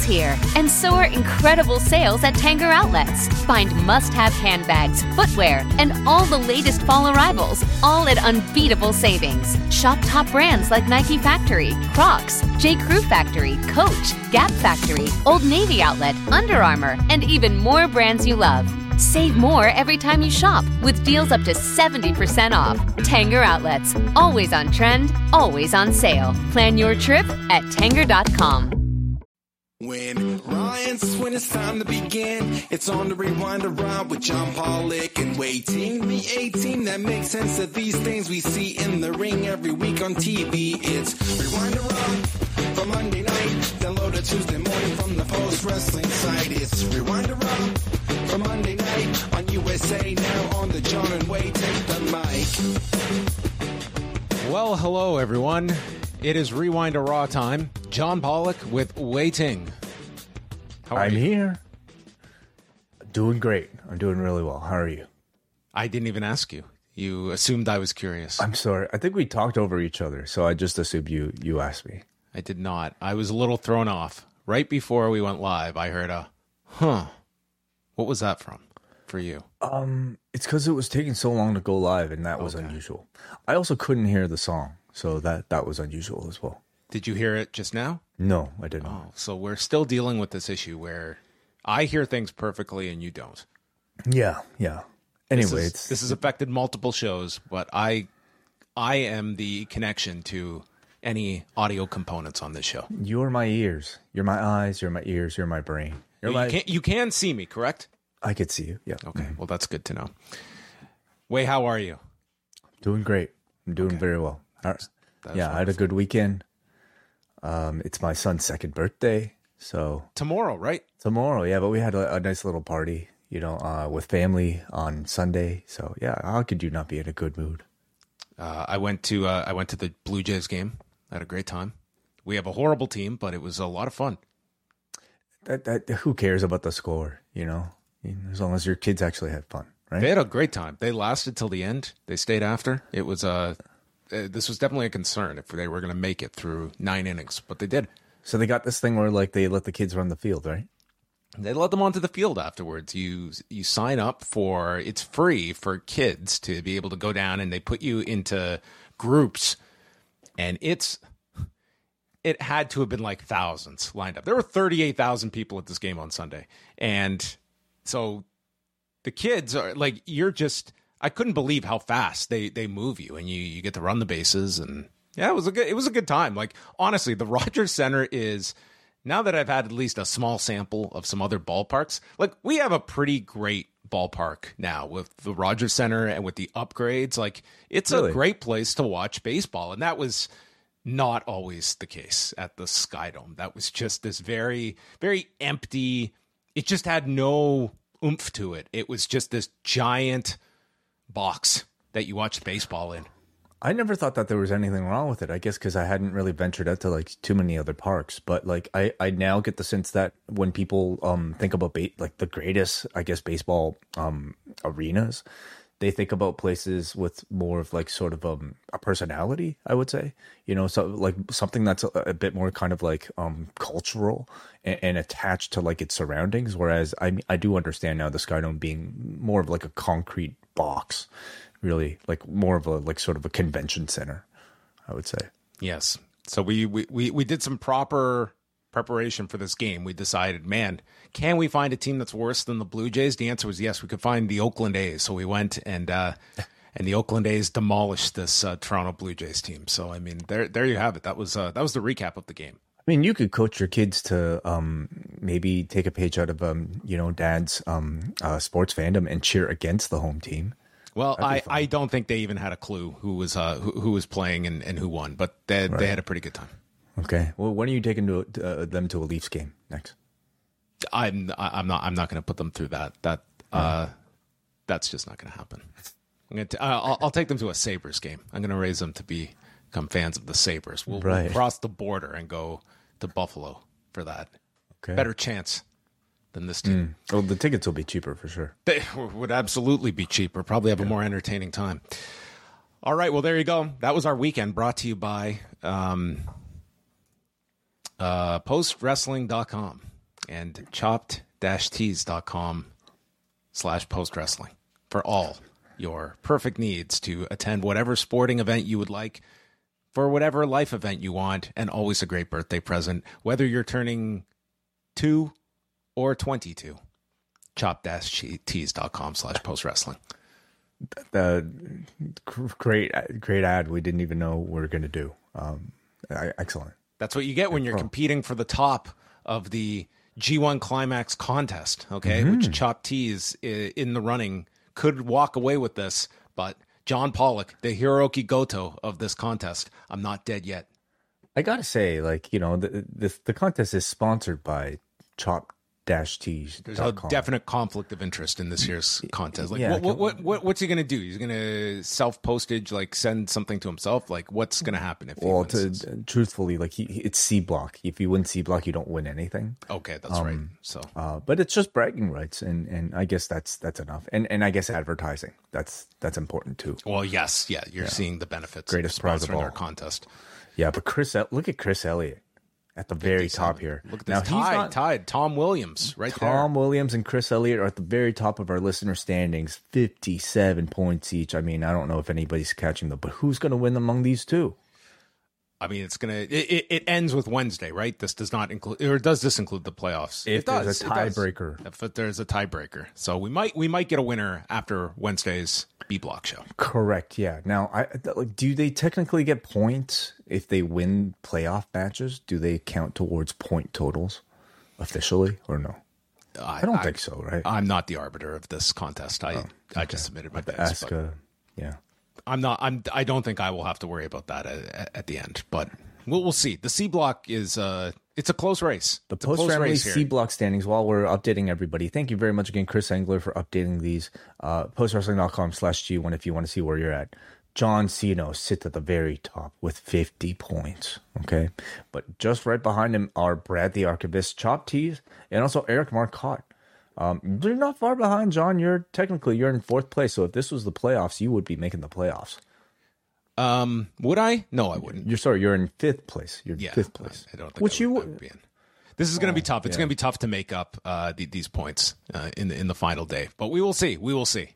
here, and so are incredible sales at Tanger Outlets. Find must-have handbags, footwear, and all the latest fall arrivals, all at unbeatable savings. Shop top brands like Nike Factory, Crocs, J. Crew Factory, Coach, Gap Factory, Old Navy Outlet, Under Armour, and even more brands you love. Save more every time you shop with deals up to 70% off. Tanger Outlets. Always on trend, always on sale. Plan your trip at Tanger.com. When it's time to begin, it's on the Rewind Around with John Pollock and Waiting. The A-Team that makes sense of these things we see in the ring every week on TV. It's Rewind Around for Monday night. Download it Tuesday morning from the Post Wrestling site. It's Rewind Around for Monday night on USA Now on the John and Wai Take the Mic. Well, hello everyone. It is Rewind to Raw time. John Pollock with Wai Ting. How are you? I'm here. Doing great. I'm doing really well. How are you? I didn't even ask you. You assumed I was curious. I'm sorry. I think we talked over each other, so I just assumed you asked me. I did not. I was a little thrown off. Right before we went live, I heard a, huh. What was that from for you? It's because it was taking so long to go live, and that was unusual. I also couldn't hear the song, so that was unusual as well. Did you hear it just now? No, I didn't. Oh, so we're still dealing with this issue where I hear things perfectly and you don't. Yeah. Anyway, this has affected multiple shows, but I am the connection to any audio components on this show. You're my ears. You're my eyes. You're my ears. You're my brain. You can see me, correct? I could see you. Yeah. Okay. Well, that's good to know. Wai, how are you? Doing great. I'm doing very well. I had a good weekend. It's my son's second birthday, so tomorrow, right? Tomorrow, yeah. But we had a nice little party, with family on Sunday. So yeah, how could you not be in a good mood? I went to the Blue Jays game. I had a great time. We have a horrible team, but it was a lot of fun. That who cares about the score? As long as your kids actually had fun, right? They had a great time. They lasted till the end. They stayed after. It was this was definitely a concern if they were going to make it through 9 innings, but they did. So they got this thing where they let the kids run the field, right? They let them onto the field afterwards. You sign up for, it's free for kids to be able to go down, and they put you into groups, and it had to have been like thousands lined up. There were 38,000 people at this game on Sunday. And so the kids are like, I couldn't believe how fast they move you, and you get to run the bases, and yeah, it was a good time. Like, honestly, the Rogers Center is, now that I've had at least a small sample of some other ballparks, like, we have a pretty great ballpark now with the Rogers Center and with the upgrades. Like, it's a great place to watch baseball, and that was not always the case at the Skydome. That was just this very, very empty. It just had no oomph to it. It was just this giant box that you watch baseball in. I never thought that there was anything wrong with it. I guess because I hadn't really ventured out to like too many other parks. But like I now get the sense that when people think about like the greatest, I guess, baseball arenas, they think about places with more of like sort of a personality, I would say, so like something that's a bit more kind of like cultural and attached to like its surroundings. Whereas I do understand now the Skydome being more of like a concrete box, really like more of a like sort of a convention center, I would say. Yes. So we did some proper preparation for this game. We decided, man, can we find a team that's worse than the Blue Jays? The answer was yes. We could find the Oakland A's. So we went and the Oakland A's demolished this Toronto Blue Jays team. So I mean, there you have it. That was the recap of the game. I mean, you could coach your kids to maybe take a page out of Dad's sports fandom and cheer against the home team. Well, I don't think they even had a clue who was playing and who won, but they had a pretty good time. Okay. Well, when are you taking them to a Leafs game next? I'm not going to put them through that. That's just not going to happen. I'll take them to a Sabres game. I'm going to raise them to become fans of the Sabres. We'll cross the border and go to Buffalo for that. Okay. Better chance than this team. Well, the tickets will be cheaper for sure. They would absolutely be cheaper. Probably have a more entertaining time. All right. Well, there you go. That was our weekend, brought to you by postwrestling.com. and chopped-tees.com/postwrestling for all your perfect needs to attend whatever sporting event you would like, for whatever life event you want, and always a great birthday present, whether you're turning 2 or 22. chopped-tees.com/postwrestling. The great ad we didn't even know we were going to do. Excellent. That's what you get when you're competing for the top of the G1 Climax contest, okay? Which Chopped Tees in the running could walk away with this, but John Pollock, the Hiroki Goto of this contest, I'm not dead yet. I gotta say, like, you know, the contest is sponsored by Chopped-Tees. There's a definite conflict of interest in this year's contest. Like, Yeah, what's he gonna do? He's gonna self-postage, like send something to himself. Like, what's gonna happen if he wins this? Truthfully, like it's C block. If you win C block, you don't win anything. Okay, that's right. So, but it's just bragging rights, and I guess that's enough. And I guess advertising that's important too. well, yes, yeah, you're seeing the benefits Greatest of prize of sponsoring our all. contest. Yeah, but look at Chris Elliott at the very top here. Look at this tied. Tom Williams right there. Tom Williams and Chris Elliott are at the very top of our listener standings, 57 points each. I mean, I don't know if anybody's catching them, but who's going to win among these two? I mean, it ends with Wednesday, right? This does not include, or does this include the playoffs? If It does. there's a tiebreaker. If there's a tiebreaker, so we might get a winner after Wednesday's B Block show. Correct. Yeah. Now, do they technically get points if they win playoff matches? Do they count towards point totals officially or no? I don't think so, right? I'm not the arbiter of this contest. I just submitted my picks. Yeah. I don't think I will have to worry about that at the end, but we'll see. The C Block is it's a close race. The post-family C block standings, while we're updating everybody, thank you very much again, Chris Engler, for updating these. Postwrestling.com/G1 if you want to see where you're at. John Cena sits at the very top with 50 points. Okay. But just right behind him are Brad the Archivist, Chopped Tees, and also Eric Marcotte. You're not far behind, John. You're in fourth place. So if this was the playoffs, you would be making the playoffs. Would I? No, I wouldn't. You're in fifth place. You're in fifth place. I don't think I would be in. This is going to be tough. It's going to be tough to make up these points in the final day. But we will see. We will see.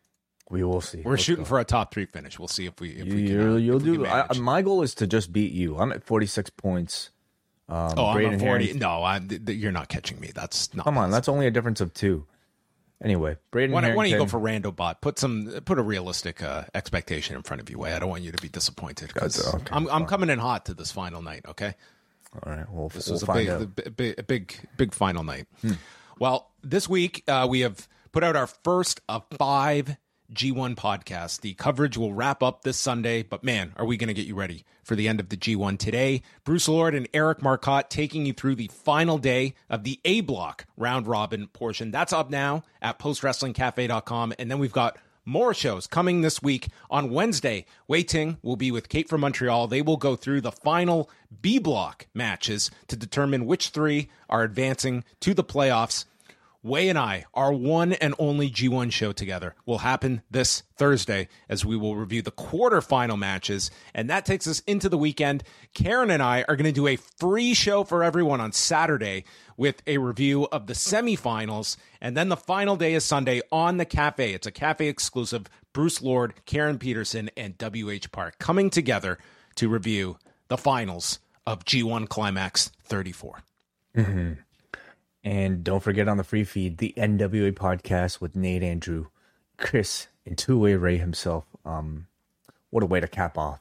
We're shooting for a top 3 finish. We'll see if we can. My goal is to just beat you. I'm at 46 points. I'm at 40. No, you're not catching me. That's not. Come on, that's only a difference of 2. Anyway, Braden why Harrington. don't you go for Rando Bot? Put a realistic expectation in front of you. I don't want you to be disappointed because I'm coming in hot to this final night. Okay. All right. Well, this was a big final night. Well, this week we have put out our first of 5 G1 podcasts. The coverage will wrap up this Sunday, but man, are we going to get you ready for the end of the G1 today. Bruce Lord and Eric Marcotte taking you through the final day of the A Block round robin portion. That's up now at postwrestlingcafe.com. And then we've got more shows coming this week. On Wednesday, Wei Ting will be with Kate from Montreal. They will go through the final B Block matches to determine which 3 are advancing to the playoffs. Wei and I, our one and only G1 show together, will happen this Thursday as we will review the quarterfinal matches. And that takes us into the weekend. Karen and I are going to do a free show for everyone on Saturday with a review of the semifinals. And then the final day is Sunday on the Cafe. It's a Cafe exclusive. Bruce Lord, Karen Peterson, and WH Park coming together to review the finals of G1 Climax 34. Mm-hmm. And don't forget on the free feed, the NWA podcast with Nate Andrew, Chris, and Two-Way Ray himself. What a way to cap off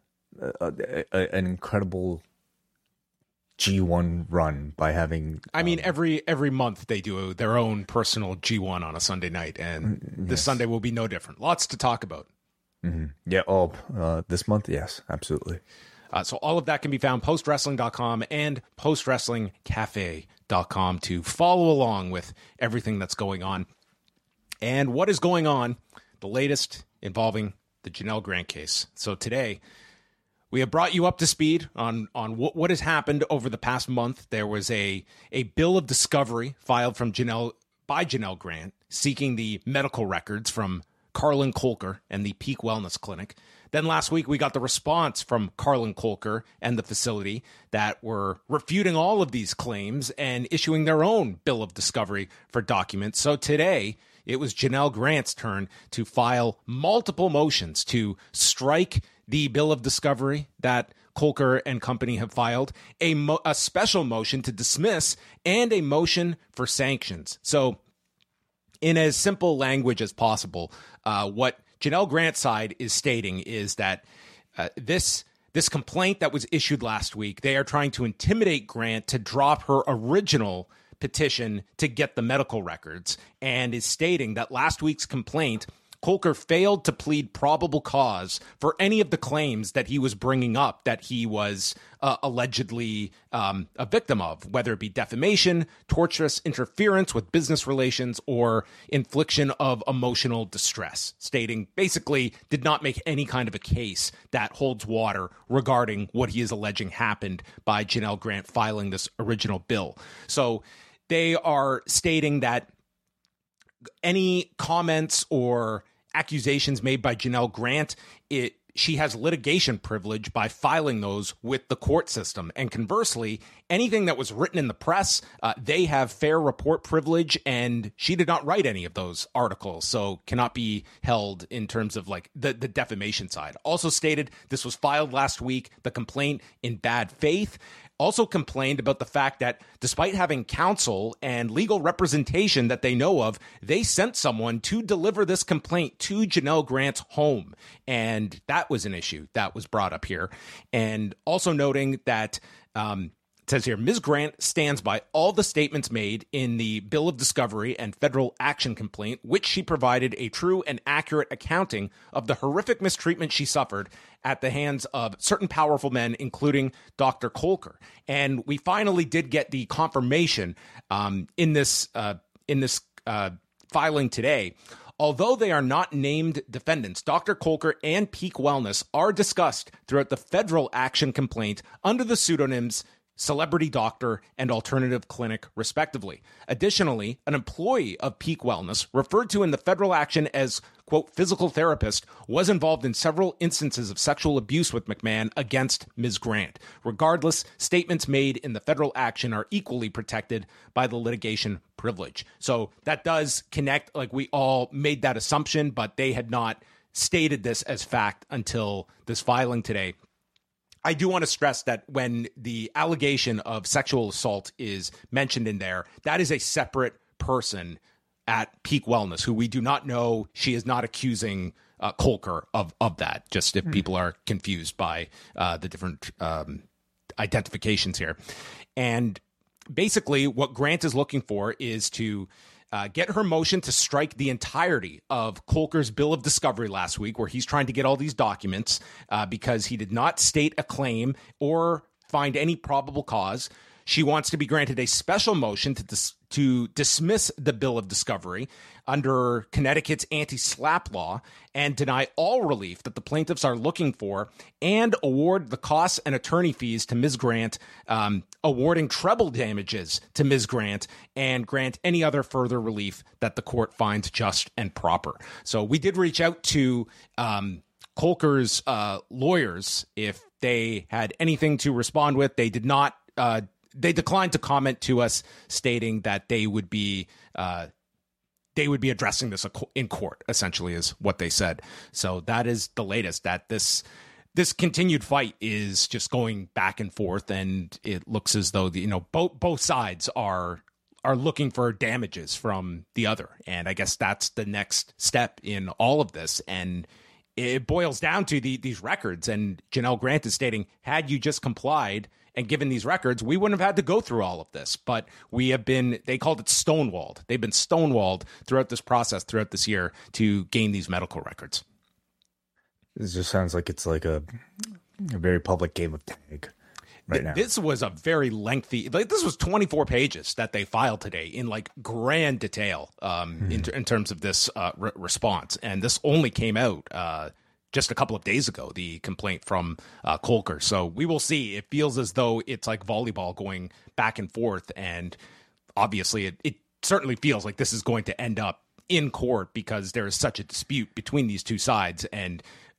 an incredible G1 run by having... I mean, every month they do their own personal G1 on a Sunday night, and this Sunday will be no different. Lots to talk about. Mm-hmm. Yeah, this month, yes, absolutely. So all of that can be found postwrestling.com and postwrestlingcafe.com to follow along with everything that's going on. And what is going on, the latest involving the Janelle Grant case. So today, we have brought you up to speed on what has happened over the past month. There was a bill of discovery filed by Janelle Grant seeking the medical records from Carlin Colker and the Peak Wellness Clinic. Then last week, we got the response from Carlin Kolker and the facility that were refuting all of these claims and issuing their own bill of discovery for documents. So today, it was Janelle Grant's turn to file multiple motions to strike the bill of discovery that Kolker and company have filed, a special motion to dismiss, and a motion for sanctions. So in as simple language as possible, what Janelle Grant's side is stating is that this complaint that was issued last week, they are trying to intimidate Grant to drop her original petition to get the medical records, and is stating that last week's complaint, Kolker failed to plead probable cause for any of the claims that he was bringing up that he was allegedly a victim of, whether it be defamation, tortious interference with business relations, or infliction of emotional distress, stating basically did not make any kind of a case that holds water regarding what he is alleging happened by Janelle Grant filing this original bill. So they are stating that any comments or accusations made by Janelle Grant, she has litigation privilege by filing those with the court system. And conversely, anything that was written in the press, they have fair report privilege, and she did not write any of those articles, so cannot be held in terms of like the defamation side. Also stated this was filed last week, the complaint in bad faith. Also complained about the fact that despite having counsel and legal representation that they know of, they sent someone to deliver this complaint to Janelle Grant's home. And that was an issue that was brought up here. And also noting that it says here, Ms. Grant stands by all the statements made in the Bill of Discovery and federal action complaint, which she provided a true and accurate accounting of the horrific mistreatment she suffered at the hands of certain powerful men, including Dr. Kolker. And we finally did get the confirmation in this filing today. Although they are not named defendants, Dr. Kolker and Peak Wellness are discussed throughout the federal action complaint under the pseudonyms Celebrity Doctor and Alternative Clinic, respectively. Additionally, an employee of Peak Wellness, referred to in the federal action as, quote, physical therapist, was involved in several instances of sexual abuse with McMahon against Ms. Grant. Regardless, statements made in the federal action are equally protected by the litigation privilege. So that does connect, like we all made that assumption, but they had not stated this as fact until this filing today. I do want to stress that when the allegation of sexual assault is mentioned in there, that is a separate person at Peak Wellness who we do not know. She is not accusing Kolker of that, just if people are confused by the different identifications here. And basically what Grant is looking for is to get her motion to strike the entirety of Kolker's Bill of Discovery last week, where he's trying to get all these documents because he did not state a claim or find any probable cause. She wants to be granted a special motion to dismiss the Bill of Discovery under Connecticut's anti-SLAPP law and deny all relief that the plaintiffs are looking for, and award the costs and attorney fees to Ms. Grant, awarding treble damages to Ms. Grant, and grant any other further relief that the court finds just and proper. So we did reach out to Kolker's lawyers if they had anything to respond with. They did not. They declined to comment to us, stating that they would be addressing this in court, essentially, is what they said. So that is the latest, that this continued fight is just going back and forth, and it looks as though both sides are looking for damages from the other. And I guess that's the next step in all of this. And it boils down to these records. And Janelle Grant is stating, had you just complied and given these records, we wouldn't have had to go through all of this. But they called it stonewalled. They've been stonewalled throughout this process, throughout this year, to gain these medical records. This just sounds like it's like a very public game of tag right now. This was a very lengthy, this was 24 pages that they filed today in grand detail in terms of this response. And this only came out just a couple of days ago, the complaint from Kolker. So we will see. It feels as though it's like volleyball going back and forth. And obviously it certainly feels like this is going to end up in court because there is such a dispute between these two sides. And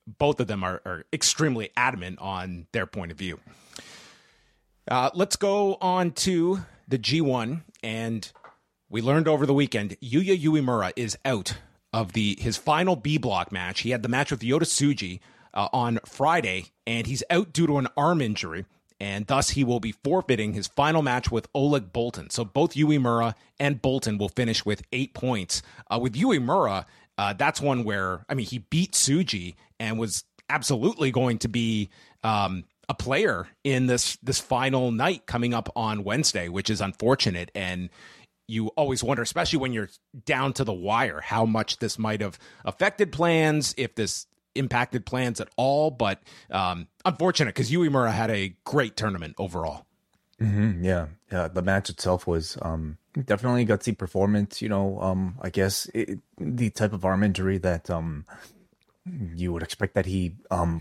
both of them are extremely adamant on their point of view. Let's go on to the G1, and we learned over the weekend Yuya Uemura is out of his final B block match. He had the match with Yota Tsuji on Friday, and he's out due to an arm injury, and thus he will be forfeiting his final match with Oleg Boltin. So both Uemura and Boltin will finish with 8 points. With Uemura, that's one where, I mean, he beat Tsuji and was absolutely going to be a player in this final night coming up on Wednesday, which is unfortunate. And you always wonder, especially when you're down to the wire, how much this might have affected plans, if this impacted plans at all. But unfortunate, because Uemura had a great tournament overall. Mm-hmm, yeah. The match itself was definitely a gutsy performance. I guess the type of arm injury that you would expect that he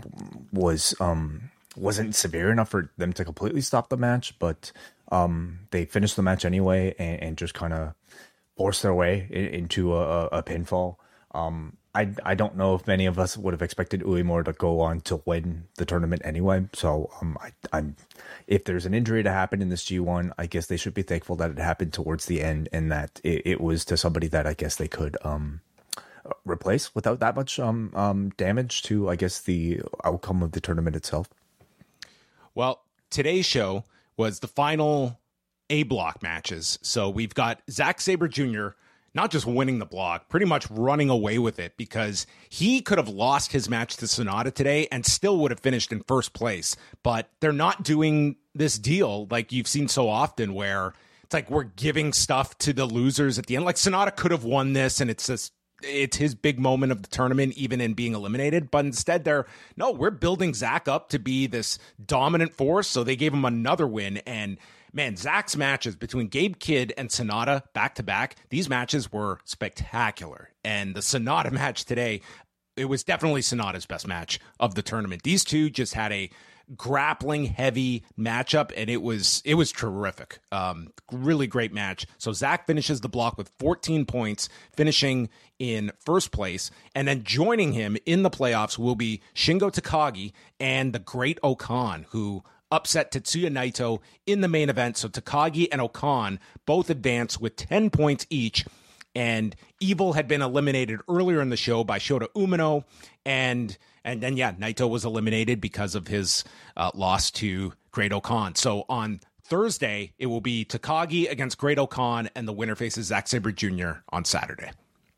wasn't severe enough for them to completely stop the match, but they finished the match anyway and just kind of forced their way into a pinfall. I don't know if many of us would have expected Uemura to go on to win the tournament anyway. So if there's an injury to happen in this G1, I guess they should be thankful that it happened towards the end and that it was to somebody that I guess they could replace without that much damage to, I guess, the outcome of the tournament itself. Well, today's show was the final A block matches. So we've got Zack Sabre Jr. not just winning the block, pretty much running away with it, because he could have lost his match to Sonata today and still would have finished in first place. But they're not doing this deal like you've seen so often where it's like we're giving stuff to the losers at the end. Like Sonata could have won this and it's his big moment of the tournament, even in being eliminated. But instead we're building Zack up to be this dominant force. So they gave him another win. And man, Zack's matches between Gabe Kidd and Sonata back to back, these matches were spectacular. And the Sonata match today, it was definitely Sonata's best match of the tournament. These two just had a grappling heavy matchup, and it was terrific. Really great match. So Zack finishes the block with 14 points, finishing in first place, and then joining him in the playoffs will be Shingo Takagi and the Great Okan, who upset Tetsuya Naito in the main event. So Takagi and Okan both advance with 10 points each. And Evil had been eliminated earlier in the show by Shota Umino. And then, Naito was eliminated because of his loss to Great Okan. So on Thursday, it will be Takagi against Great Okan, and the winner faces Zack Sabre Jr. on Saturday.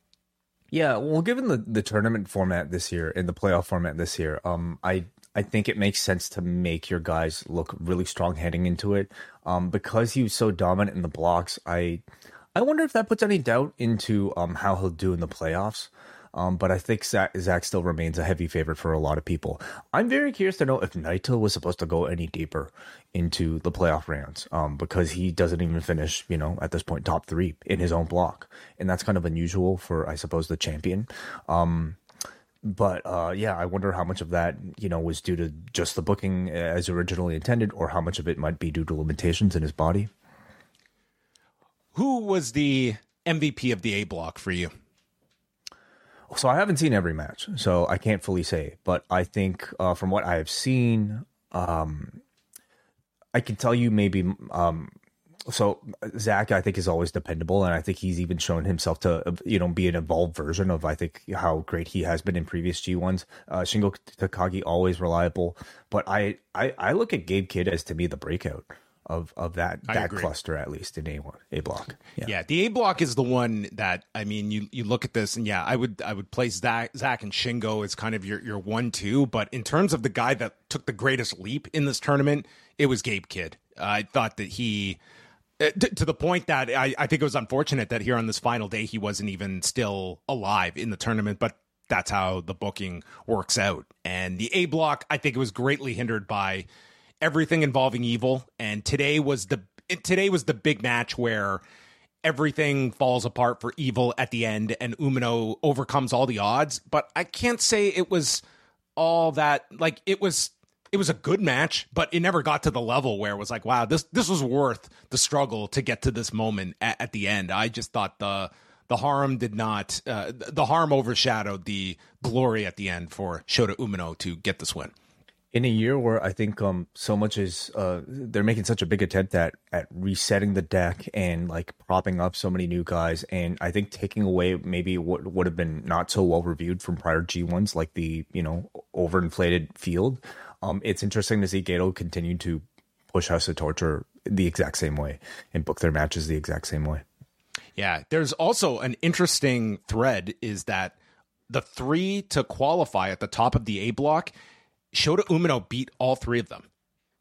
Yeah, well, given the tournament format this year and the playoff format this year, I think it makes sense to make your guys look really strong heading into it. Because he was so dominant in the blocks, I wonder if that puts any doubt into how he'll do in the playoffs. But I think Zack still remains a heavy favorite for a lot of people. I'm very curious to know if Naito was supposed to go any deeper into the playoff rounds, because he doesn't even finish, at this point, top 3 in his own block. And that's kind of unusual for, I suppose, the champion. But I wonder how much of that, was due to just the booking as originally intended, or how much of it might be due to limitations in his body. Who was the MVP of the A block for you? So I haven't seen every match, so I can't fully say. But I think from what I have seen, I can tell you maybe. So Zack, I think, is always dependable, and I think he's even shown himself to, be an evolved version of, I think, how great he has been in previous G1s. Shingo Takagi, always reliable, but I look at Gabe Kidd as, to me, the breakout of that cluster, at least in A block. Yeah, the A block is the one that, I mean, you look at this, and I would place Zack and Shingo as kind of your 1-2, but in terms of the guy that took the greatest leap in this tournament, it was Gabe Kidd. I thought that he, to the point that I think it was unfortunate that here on this final day he wasn't even still alive in the tournament, but that's how the booking works out. And the A block, I think it was greatly hindered by everything involving Evil, and today was the big match where everything falls apart for Evil at the end, and Umino overcomes all the odds. But I can't say it was all that, like, it was a good match, but it never got to the level where it was like, wow, this was worth the struggle to get to this moment at the end. I just thought the the harm did not. The harm overshadowed the glory at the end for Shota Umino to get this win. In a year where I think so much is they're making such a big attempt at resetting the deck and like propping up so many new guys, and I think taking away maybe what would have been not so well reviewed from prior G1s, like the overinflated field. It's interesting to see Gato continue to push House of Torture the exact same way and book their matches the exact same way. Yeah, there's also an interesting thread is that the 3 to qualify at the top of the A block, Shota Umino beat all 3 of them.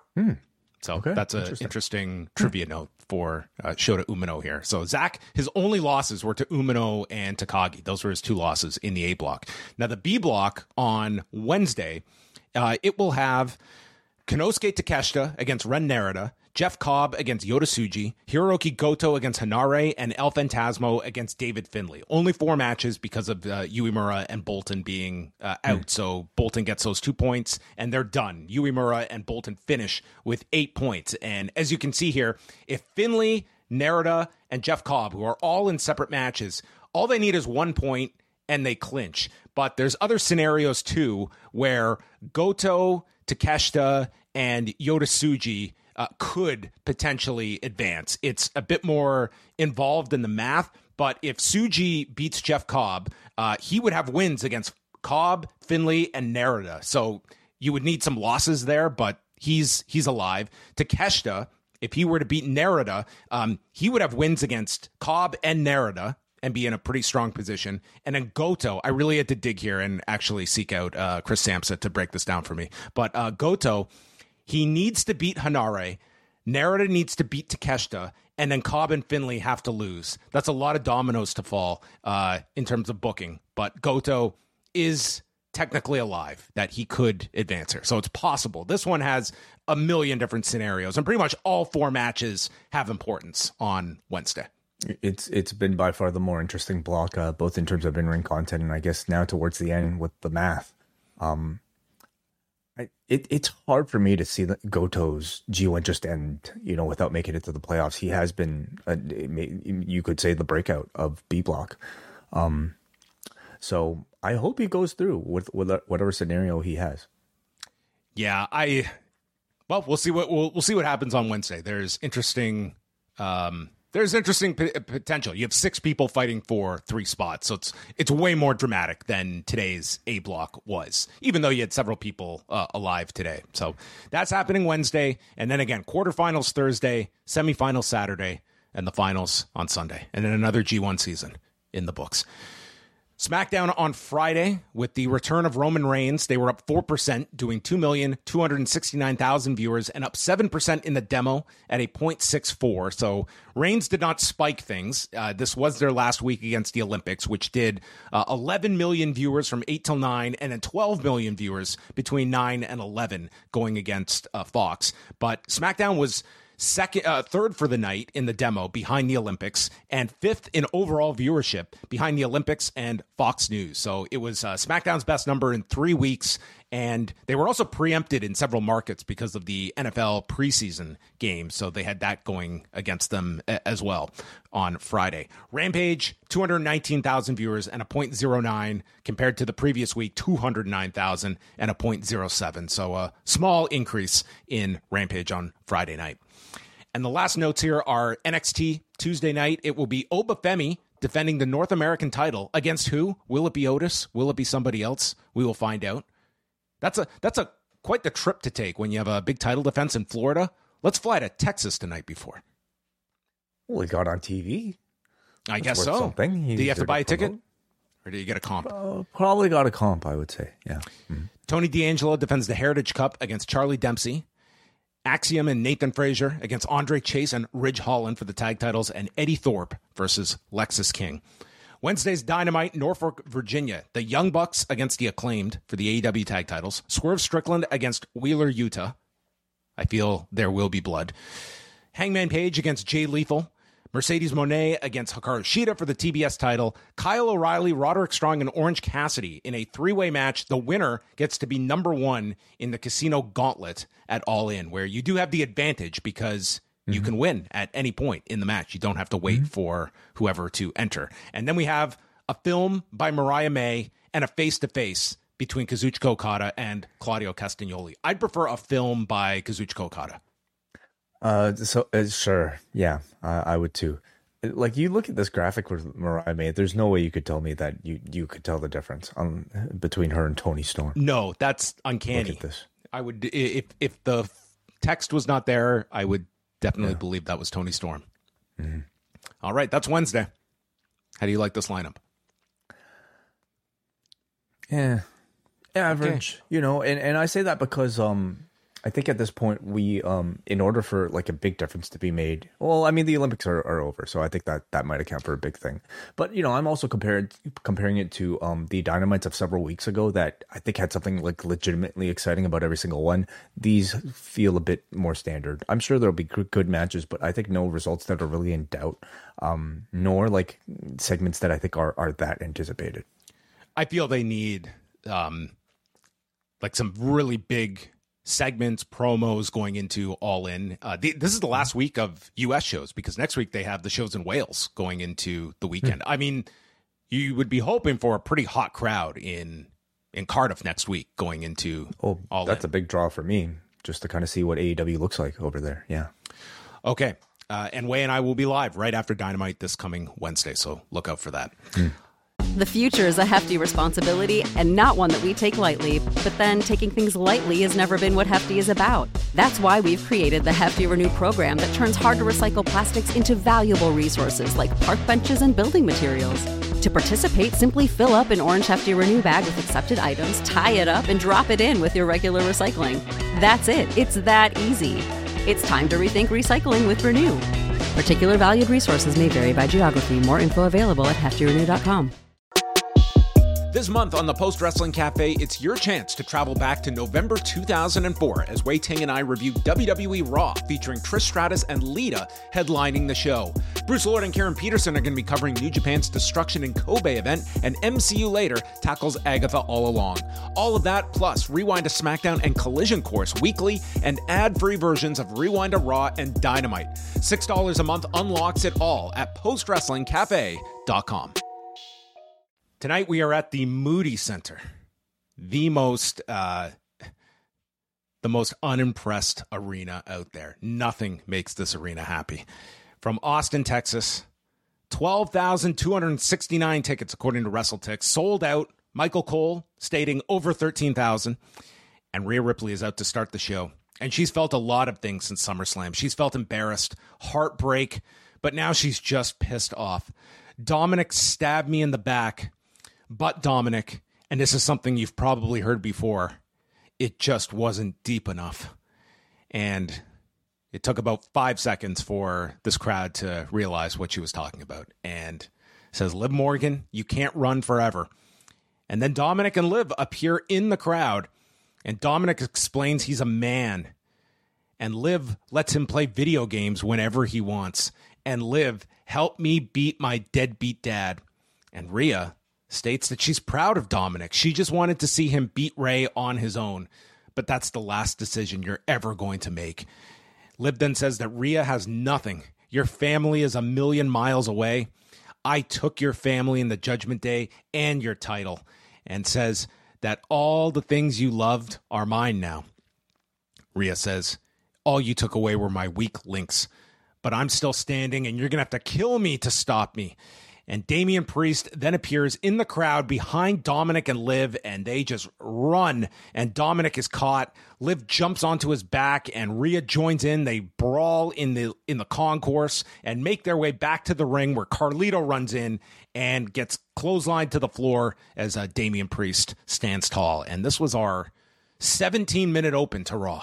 So okay, that's an interesting trivia note for Shota Umino here. So Zach, his only losses were to Umino and Takagi. Those were his 2 losses in the A block. Now the B block on Wednesday, it will have Konosuke Takeshita against Ren Narita, Jeff Cobb against Yota Tsuji, Hiroki Goto against Hanare, and El Phantasmo against David Finlay. Only 4 matches because of Uemura and Bolton being out. So Bolton gets those 2 points, and they're done. Uemura and Bolton finish with 8 points. And as you can see here, if Finlay, Narita, and Jeff Cobb, who are all in separate matches, all they need is 1 point, and they clinch. But there's other scenarios, too, where Goto, Takeshita, and Yota Tsuji could potentially advance. It's a bit more involved in the math, but if Tsuji beats Jeff Cobb, he would have wins against Cobb, Finlay, and Narita. So you would need some losses there, but he's alive. Takeshita, if he were to beat Narita, he would have wins against Cobb and Narita and be in a pretty strong position. And then Goto, I really had to dig here and actually seek out Chris Samsa to break this down for me. But Goto, he needs to beat Hanare, Narita needs to beat Takeshita, and then Cobb and Finlay have to lose. That's a lot of dominoes to fall in terms of booking. But Goto is technically alive, that he could advance here. So it's possible. This one has a million different scenarios, and pretty much all 4 matches have importance on Wednesday. It's been by far the more interesting block, both in terms of in-ring content and I guess now towards the end with the math. It's hard for me to see that Goto's G1 just end, without making it to the playoffs. He has been, you could say, the breakout of B block. So I hope he goes through with whatever scenario he has. Yeah, we'll see what happens on Wednesday. There's interesting potential. You have 6 people fighting for 3 spots, so it's way more dramatic than today's A block was, even though you had several people alive today. So that's happening Wednesday, and then again, quarterfinals Thursday, semifinals Saturday, and the finals on Sunday, and then another G1 season in the books. SmackDown on Friday with the return of Roman Reigns. They were up 4%, doing 2,269,000 viewers, and up 7% in the demo at a 0.64. So Reigns did not spike things. This was their last week against the Olympics, which did 11 million viewers from 8 till 9, and then 12 million viewers between 9 and 11 going against Fox. But SmackDown was third for the night in the demo behind the Olympics, and 5th in overall viewership behind the Olympics and Fox News. So it was SmackDown's best number in 3 weeks, and they were also preempted in several markets because of the NFL preseason game. So they had that going against them as well on Friday. Rampage, 219,000 viewers and a 0.09 compared to the previous week, 209,000 and a 0.07. So a small increase in Rampage on Friday night. And the last notes here are NXT Tuesday night. It will be Obafemi defending the North American title against who? Will it be Otis? Will it be somebody else? We will find out. That's a quite the trip to take when you have a big title defense in Florida. Let's fly to Texas the night before. Well, he got on TV. I guess so. Something. Do you have to buy a ticket? Or do you get a comp? Probably got a comp, I would say. Yeah. Mm-hmm. Tony D'Angelo defends the Heritage Cup against Charlie Dempsey. Axiom and Nathan Frazier against Andre Chase and Ridge Holland for the tag titles, and Eddie Thorpe versus Lexis King. Wednesday's Dynamite, Norfolk, Virginia. The Young Bucks against the Acclaimed for the AEW tag titles. Swerve Strickland against Wheeler Yuta. I feel there will be blood. Hangman Page against Jay Lethal. Mercedes Moné against Hikaru Shida for the TBS title. Kyle O'Reilly, Roderick Strong, and Orange Cassidy in a 3-way match. The winner gets to be number 1 in the Casino Gauntlet at All In, where you do have the advantage because You can win at any point in the match. You don't have to wait for whoever to enter. And then we have a film by Mariah May and a face-to-face between Kazuchika Okada and Claudio Castagnoli. I'd prefer a film by Kazuchika Okada. Sure. Yeah, I would too. Like, you look at this graphic with Mariah May, there's no way you could tell me that you could tell the difference between her and Toni Storm. No, that's uncanny. Look at this. I would, if the text was not there, I would definitely believe that was Toni Storm. All right, that's Wednesday. How do you like this lineup? Yeah, average. Okay. And I say that because I think at this point we in order for like a big difference to be made, well, I mean, the Olympics are over, so I think that might account for a big thing. But I'm also comparing it to the Dynamites of several weeks ago that I think had something like legitimately exciting about every single one. These feel a bit more standard. I'm sure there'll be good matches, but I think no results that are really in doubt, nor like segments that I think are that anticipated. I feel they need like some really big segments, promos going into All In. This is the last week of U.S. shows because next week they have the shows in Wales going into the weekend. I mean, you would be hoping for a pretty hot crowd in Cardiff next week going into All In. That's a big draw for me, just to kind of see what AEW looks like over there. Yeah. Okay. And Wai and I will be live right after Dynamite this coming Wednesday, so look out for that. The future is a hefty responsibility and not one that we take lightly. But then taking things lightly has never been what Hefty is about. That's why we've created the Hefty Renew program that turns hard-to-recycle plastics into valuable resources like park benches and building materials. To participate, simply fill up an orange Hefty Renew bag with accepted items, tie it up, and drop it in with your regular recycling. That's it. It's that easy. It's time to rethink recycling with Renew. Particular valued resources may vary by geography. More info available at heftyrenew.com. This month on the Post Wrestling Cafe, it's your chance to travel back to November 2004 as Wai Ting and I review WWE Raw featuring Trish Stratus and Lita headlining the show. Bruce Lord and Karen Peterson are going to be covering New Japan's Destruction in Kobe event, and MCU Later tackles Agatha All Along. All of that, plus Rewind to SmackDown and Collision Course weekly, and ad-free versions of Rewind to Raw and Dynamite. $6 a month unlocks it all at postwrestlingcafe.com. Tonight we are at the Moody Center, the most unimpressed arena out there. Nothing makes this arena happy. From Austin, Texas, 12,269 tickets according to WrestleTix, sold out. Michael Cole stating over 13,000, and Rhea Ripley is out to start the show. And she's felt a lot of things since SummerSlam. She's felt embarrassed, heartbreak, but now she's just pissed off. Dominic stabbed me in the back. But Dominic, and this is something you've probably heard before, it just wasn't deep enough. And it took about 5 seconds for this crowd to realize what she was talking about. And says, Liv Morgan, you can't run forever. And then Dominic and Liv appear in the crowd. And Dominic explains he's a man. And Liv lets him play video games whenever he wants. And Liv, help me beat my deadbeat dad. And Rhea states that she's proud of Dominic. She just wanted to see him beat Ray on his own. But that's the last decision you're ever going to make. Liv then says that Rhea has nothing. Your family is 1,000,000 miles away. I took your family in the Judgment Day and your title. And says that all the things you loved are mine now. Rhea says, all you took away were my weak links. But I'm still standing and you're going to have to kill me to stop me. And Damian Priest then appears in the crowd behind Dominic and Liv, and they just run. And Dominic is caught. Liv jumps onto his back, and Rhea joins in. They brawl in the concourse and make their way back to the ring, where Carlito runs in and gets clotheslined to the floor as Damian Priest stands tall. And this was our 17-minute open to Raw.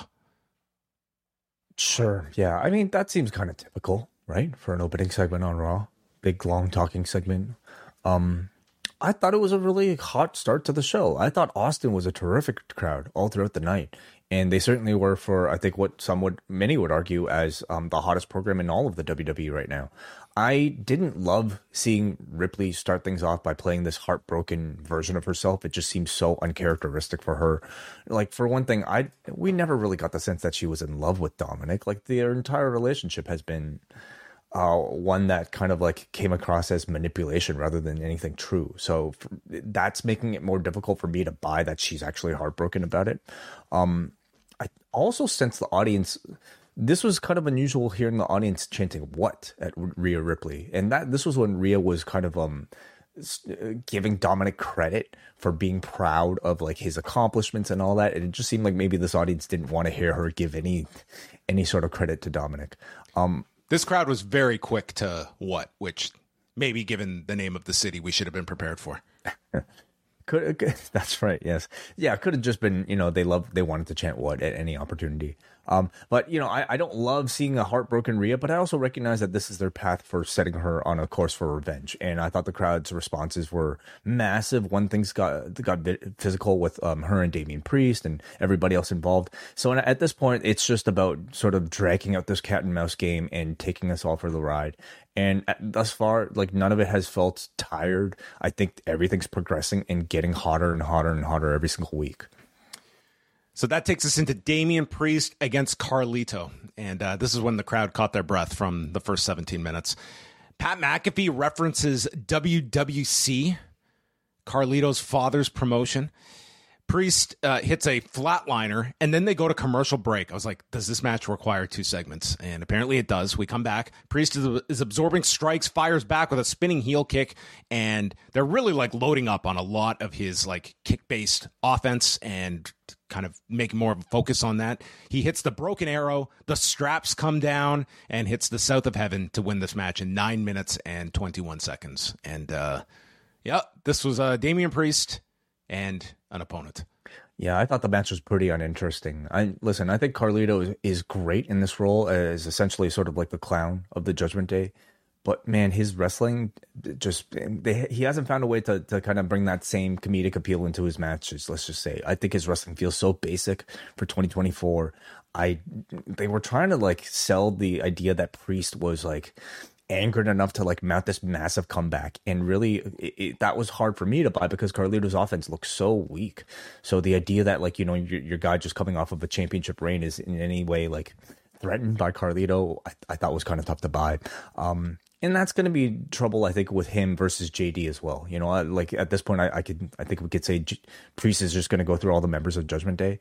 Sure, yeah. I mean, that seems kind of typical, right, for an opening segment on Raw. Big, long talking segment. I thought it was a really hot start to the show. I thought Austin was a terrific crowd all throughout the night. And they certainly were for, I think, what many would argue as the hottest program in all of the WWE right now. I didn't love seeing Ripley start things off by playing this heartbroken version of herself. It just seems so uncharacteristic for her. Like, for one thing, we never really got the sense that she was in love with Dominic. Like, their entire relationship has been one that kind of like came across as manipulation rather than anything true. So that's making it more difficult for me to buy that she's actually heartbroken about it. I also sense the audience. This was kind of unusual hearing the audience chanting "what" at Rhea Ripley, and this was when Rhea was kind of giving Dominic credit for being proud of like his accomplishments and all that. And it just seemed like maybe this audience didn't want to hear her give any sort of credit to Dominic. This crowd was very quick to "what," which maybe, given the name of the city, we should have been prepared for. That's right. Yes. Yeah. It could have just been, they wanted to chant "what" at any opportunity. But I don't love seeing a heartbroken Rhea, but I also recognize that this is their path for setting her on a course for revenge. And I thought the crowd's responses were massive. One thing's got a bit physical with her and Damian Priest and everybody else involved. So at this point, it's just about sort of dragging out this cat and mouse game and taking us all for the ride. And thus far, like, none of it has felt tired. I think everything's progressing and getting hotter and hotter and hotter every single week. So that takes us into Damian Priest against Carlito. And this is when the crowd caught their breath from the first 17 minutes. Pat McAfee references WWC, Carlito's father's promotion. Priest hits a flatliner, and then they go to commercial break. I was like, does this match require 2 segments? And apparently it does. We come back. Priest is absorbing strikes, fires back with a spinning heel kick, and they're really like loading up on a lot of his like kick-based offense and kind of making more of a focus on that. He hits the broken arrow, the straps come down, and hits the South of Heaven to win this match in 9 minutes and 21 seconds. And this was Damian Priest and an opponent. Yeah, I thought the match was pretty uninteresting. I think Carlito is great in this role as essentially sort of like the clown of the Judgment Day. But man, his wrestling he hasn't found a way to kind of bring that same comedic appeal into his matches, let's just say. I think his wrestling feels so basic for 2024. They were trying to like sell the idea that Priest was like angered enough to like mount this massive comeback, and really that was hard for me to buy because Carlito's offense looks so weak. So the idea that like your guy just coming off of a championship reign is in any way like threatened by Carlito, I thought was kind of tough to buy. And that's going to be trouble, I think, with him versus JD as well. Like at this point, I think we could say Priest is just going to go through all the members of Judgment Day.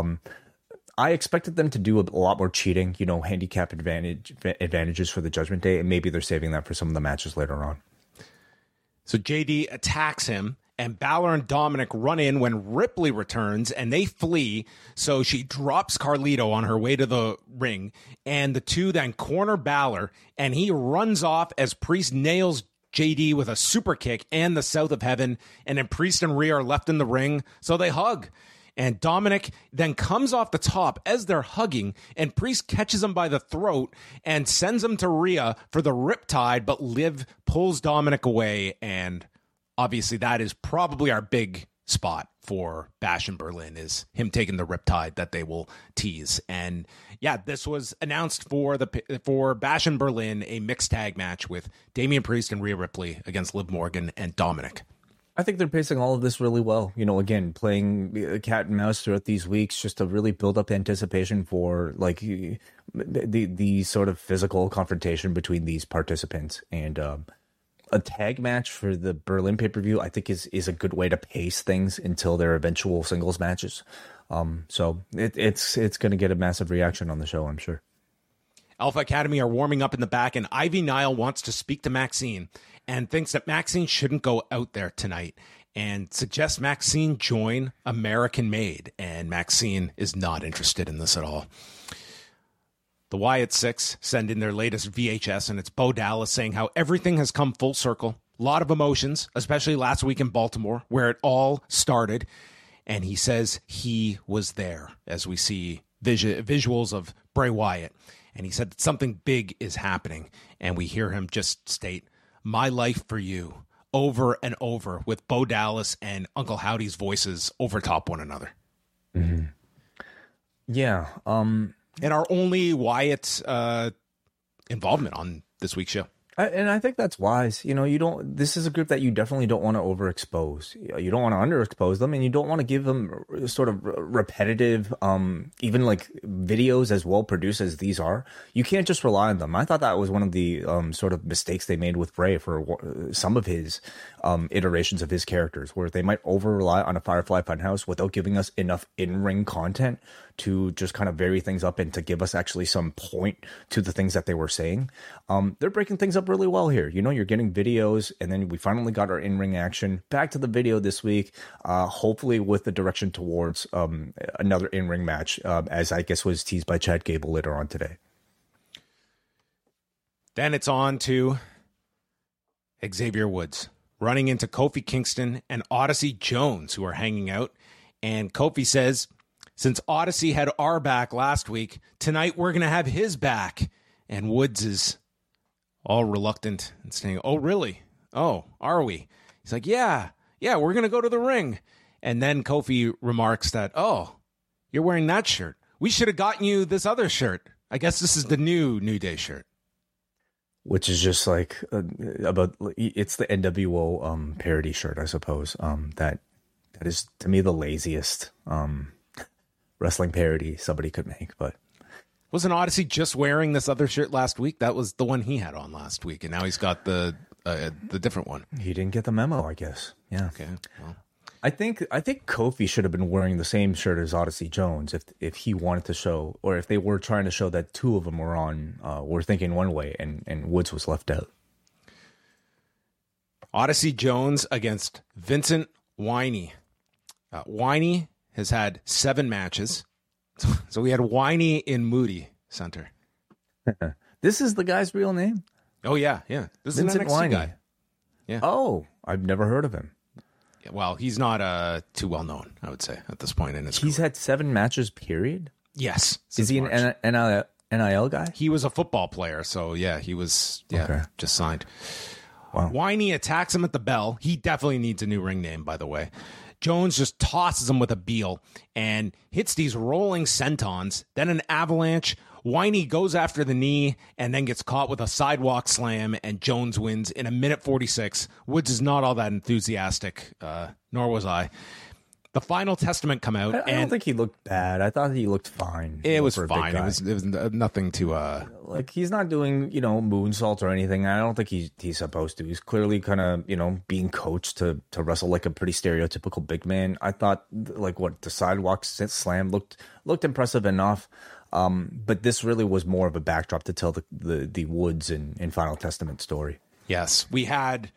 I expected them to do a lot more cheating, handicap advantages for the Judgment Day, and maybe they're saving that for some of the matches later on. So JD attacks him, and Balor and Dominic run in when Ripley returns, and they flee. So she drops Carlito on her way to the ring, and the two then corner Balor, and he runs off as Priest nails JD with a super kick and the South of Heaven, and then Priest and Rhea are left in the ring, so they hug. And Dominic then comes off the top as they're hugging, and Priest catches him by the throat and sends him to Rhea for the riptide, but Liv pulls Dominic away, and obviously that is probably our big spot for Bash in Berlin, is him taking the riptide that they will tease. And yeah, this was announced for Bash in Berlin, a mixed tag match with Damian Priest and Rhea Ripley against Liv Morgan and Dominic. I think they're pacing all of this really well. Again, playing cat and mouse throughout these weeks just to really build up anticipation for like the sort of physical confrontation between these participants. And a tag match for the Berlin pay-per-view, I think is a good way to pace things until their eventual singles matches. So it's going to get a massive reaction on the show, I'm sure. Alpha Academy are warming up in the back, and Ivy Nile wants to speak to Maxine and thinks that Maxine shouldn't go out there tonight and suggests Maxine join American Made, and Maxine is not interested in this at all. The Wyatt Six send in their latest VHS, and it's Bo Dallas saying how everything has come full circle. A lot of emotions, especially last week in Baltimore, where it all started. And he says he was there, as we see visuals of Bray Wyatt. And he said that something big is happening. And we hear him just state, "My life for you," over and over, with Bo Dallas and Uncle Howdy's voices over top one another. Mm-hmm. Yeah. And our only Wyatt involvement on this week's show. And I think that's wise. This is a group that you definitely don't want to overexpose. You don't want to underexpose them, and you don't want to give them sort of repetitive, even like videos as well produced as these are. You can't just rely on them. I thought that was one of the sort of mistakes they made with Bray for some of his iterations of his characters, where they might over rely on a Firefly Funhouse without giving us enough in-ring content to just kind of vary things up and to give us actually some point to the things that they were saying. They're breaking things up really well here. You're getting videos, and then we finally got our in-ring action. Back to the video this week, hopefully with the direction towards another in-ring match, as I guess was teased by Chad Gable later on today. Then it's on to Xavier Woods running into Kofi Kingston and Odyssey Jones, who are hanging out. And Kofi says, since Odyssey had our back last week, tonight we're going to have his back. And Woods is all reluctant and saying, oh, really? Oh, are we? He's like, yeah, we're going to go to the ring. And then Kofi remarks that, oh, you're wearing that shirt. We should have gotten you this other shirt. I guess this is the New Day shirt. Which is just like it's the NWO parody shirt, I suppose. That is, to me, the laziest wrestling parody somebody could make. But wasn't Odyssey just wearing this other shirt last week? That was the one he had on last week, and now he's got the different one. He didn't get the memo, I guess. Yeah. Okay. Well, I think Kofi should have been wearing the same shirt as Odyssey Jones if he wanted to show, or if they were trying to show that two of them were thinking one way and Woods was left out. Odyssey Jones against Vincent Winey. Winey has had 7 matches. So we had Winey in Moody Center. This is the guy's real name? Oh, yeah. This is Vincent an NXT Winey. guy. Yeah. Oh, I've never heard of him. Yeah, well, he's not too well known, I would say, at this point in his He's career. had 7 matches, period? Yes. Is he an NIL guy? He was a football player, so yeah, he was just signed. Wow. Winey attacks him at the bell. He definitely needs a new ring name, by the way. Jones just tosses him with a Beal and hits these rolling sentons, then an avalanche. Winey goes after the knee and then gets caught with a sidewalk slam, and Jones wins in 1:46. Woods is not all that enthusiastic, nor was I. The Final Testament come out. I don't think he looked bad. I thought he looked fine. It was fine. It was nothing to like, he's not doing, moonsaults or anything. I don't think he's supposed to. He's clearly kind of, being coached to wrestle like a pretty stereotypical big man. I thought the sidewalk slam looked impressive enough. But this really was more of a backdrop to tell the Woods and Final Testament story. Yes, we had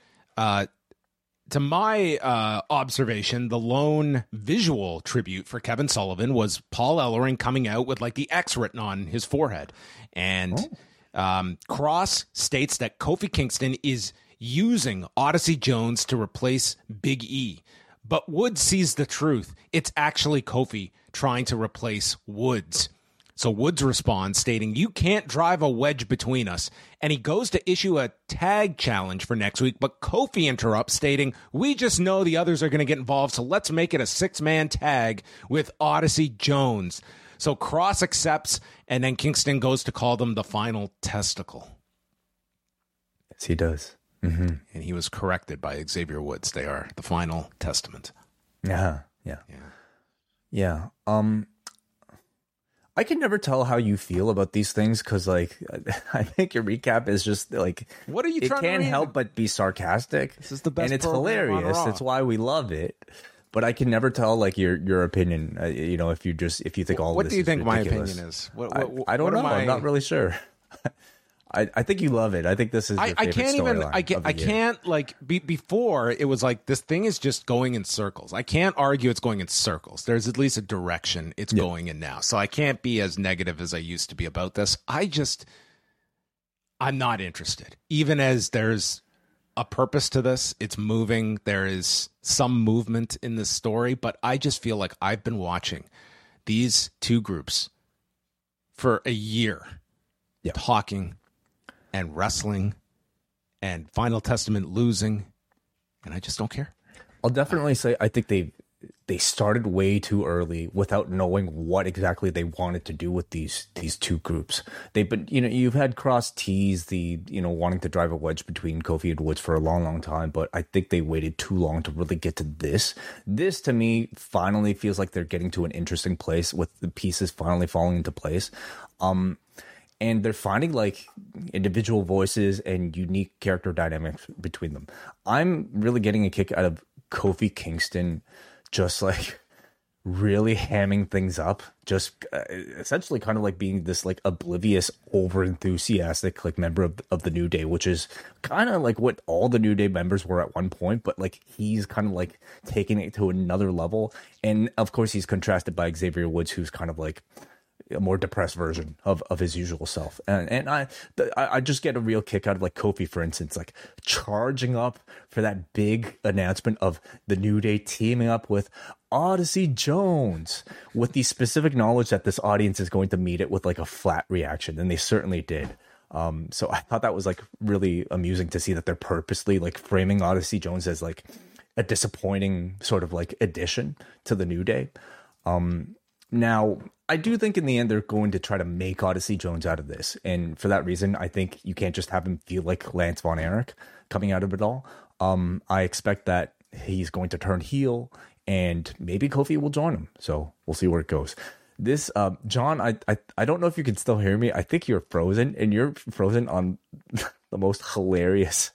to my observation, the lone visual tribute for Kevin Sullivan was Paul Ellering coming out with like the X written on his forehead. And Cross states that Kofi Kingston is using Odyssey Jones to replace Big E. But Woods sees the truth. It's actually Kofi trying to replace Woods. So Woods responds, stating, "You can't drive a wedge between us." And he goes to issue a tag challenge for next week, but Kofi interrupts, stating, "We just know the others are going to get involved, so let's make it a 6-man tag with Odyssey Jones." So Cross accepts, and then Kingston goes to call them the Final Testicle. Yes, he does. Mm-hmm. And he was corrected by Xavier Woods. They are the Final Testament. Yeah. I can never tell how you feel about these things because, like, I think your recap is just like, what are you? It can't help but be sarcastic. This is the best, and it's program on hilarious. Raw. That's why we love it. But I can never tell like your opinion. If you think all. What of this do you is think ridiculous. my opinion is? I don't know. I'm not really sure. I think you love it. I think this is your favorite storyline. I can't like before it was like this thing is just going in circles. I can't argue it's going in circles. There's at least a direction it's going in now. So I can't be as negative as I used to be about this. I'm not interested. Even as there's a purpose to this, it's moving. There is some movement in this story, but I just feel like I've been watching these two groups for a year talking and wrestling and Final Testament losing, and I just don't care. I'll definitely say I think they've they started way too early without knowing what exactly they wanted to do with these two groups. They've been, you've had Cross tease the, wanting to drive a wedge between Kofi and Woods for a long, long time, but I think they waited too long to really get to this. This to me finally feels like they're getting to an interesting place with the pieces finally falling into place. And they're finding like individual voices and unique character dynamics between them. I'm really getting a kick out of Kofi Kingston just like really hamming things up, just essentially kind of like being this like oblivious, over enthusiastic like member of the New Day, which is kind of like what all the New Day members were at one point, but like he's kind of like taking it to another level. And of course he's contrasted by Xavier Woods, who's kind of like a more depressed version of his usual self. And I just get a real kick out of like Kofi, for instance, like charging up for that big announcement of the New Day teaming up with Odyssey Jones, with the specific knowledge that this audience is going to meet it with like a flat reaction. And they certainly did. So I thought that was like really amusing to see that they're purposely like framing Odyssey Jones as like a disappointing sort of like addition to the New Day. Now, I do think in the end they're going to try to make Odyssey Jones out of this. And for that reason, I think you can't just have him feel like Lance Von Erich coming out of it all. I expect that he's going to turn heel and maybe Kofi will join him. So we'll see where it goes. This, John, I don't know if you can still hear me. I think you're frozen, and you're frozen on the most hilarious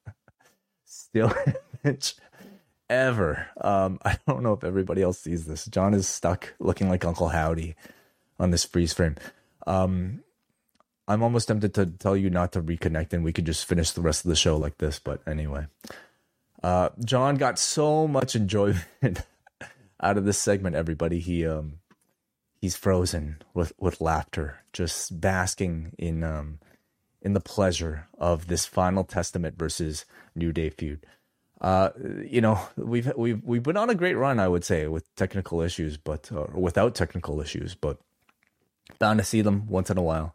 still image ever. I don't know if everybody else sees this. John is stuck looking like Uncle Howdy on this freeze frame. I'm almost tempted to tell you not to reconnect and we could just finish the rest of the show like this. But anyway, John got so much enjoyment out of this segment, everybody. He's frozen with laughter, just basking in the pleasure of this Final Testament versus New Day feud. We've been on a great run, I would say, with technical issues, but without technical issues, but bound to see them once in a while.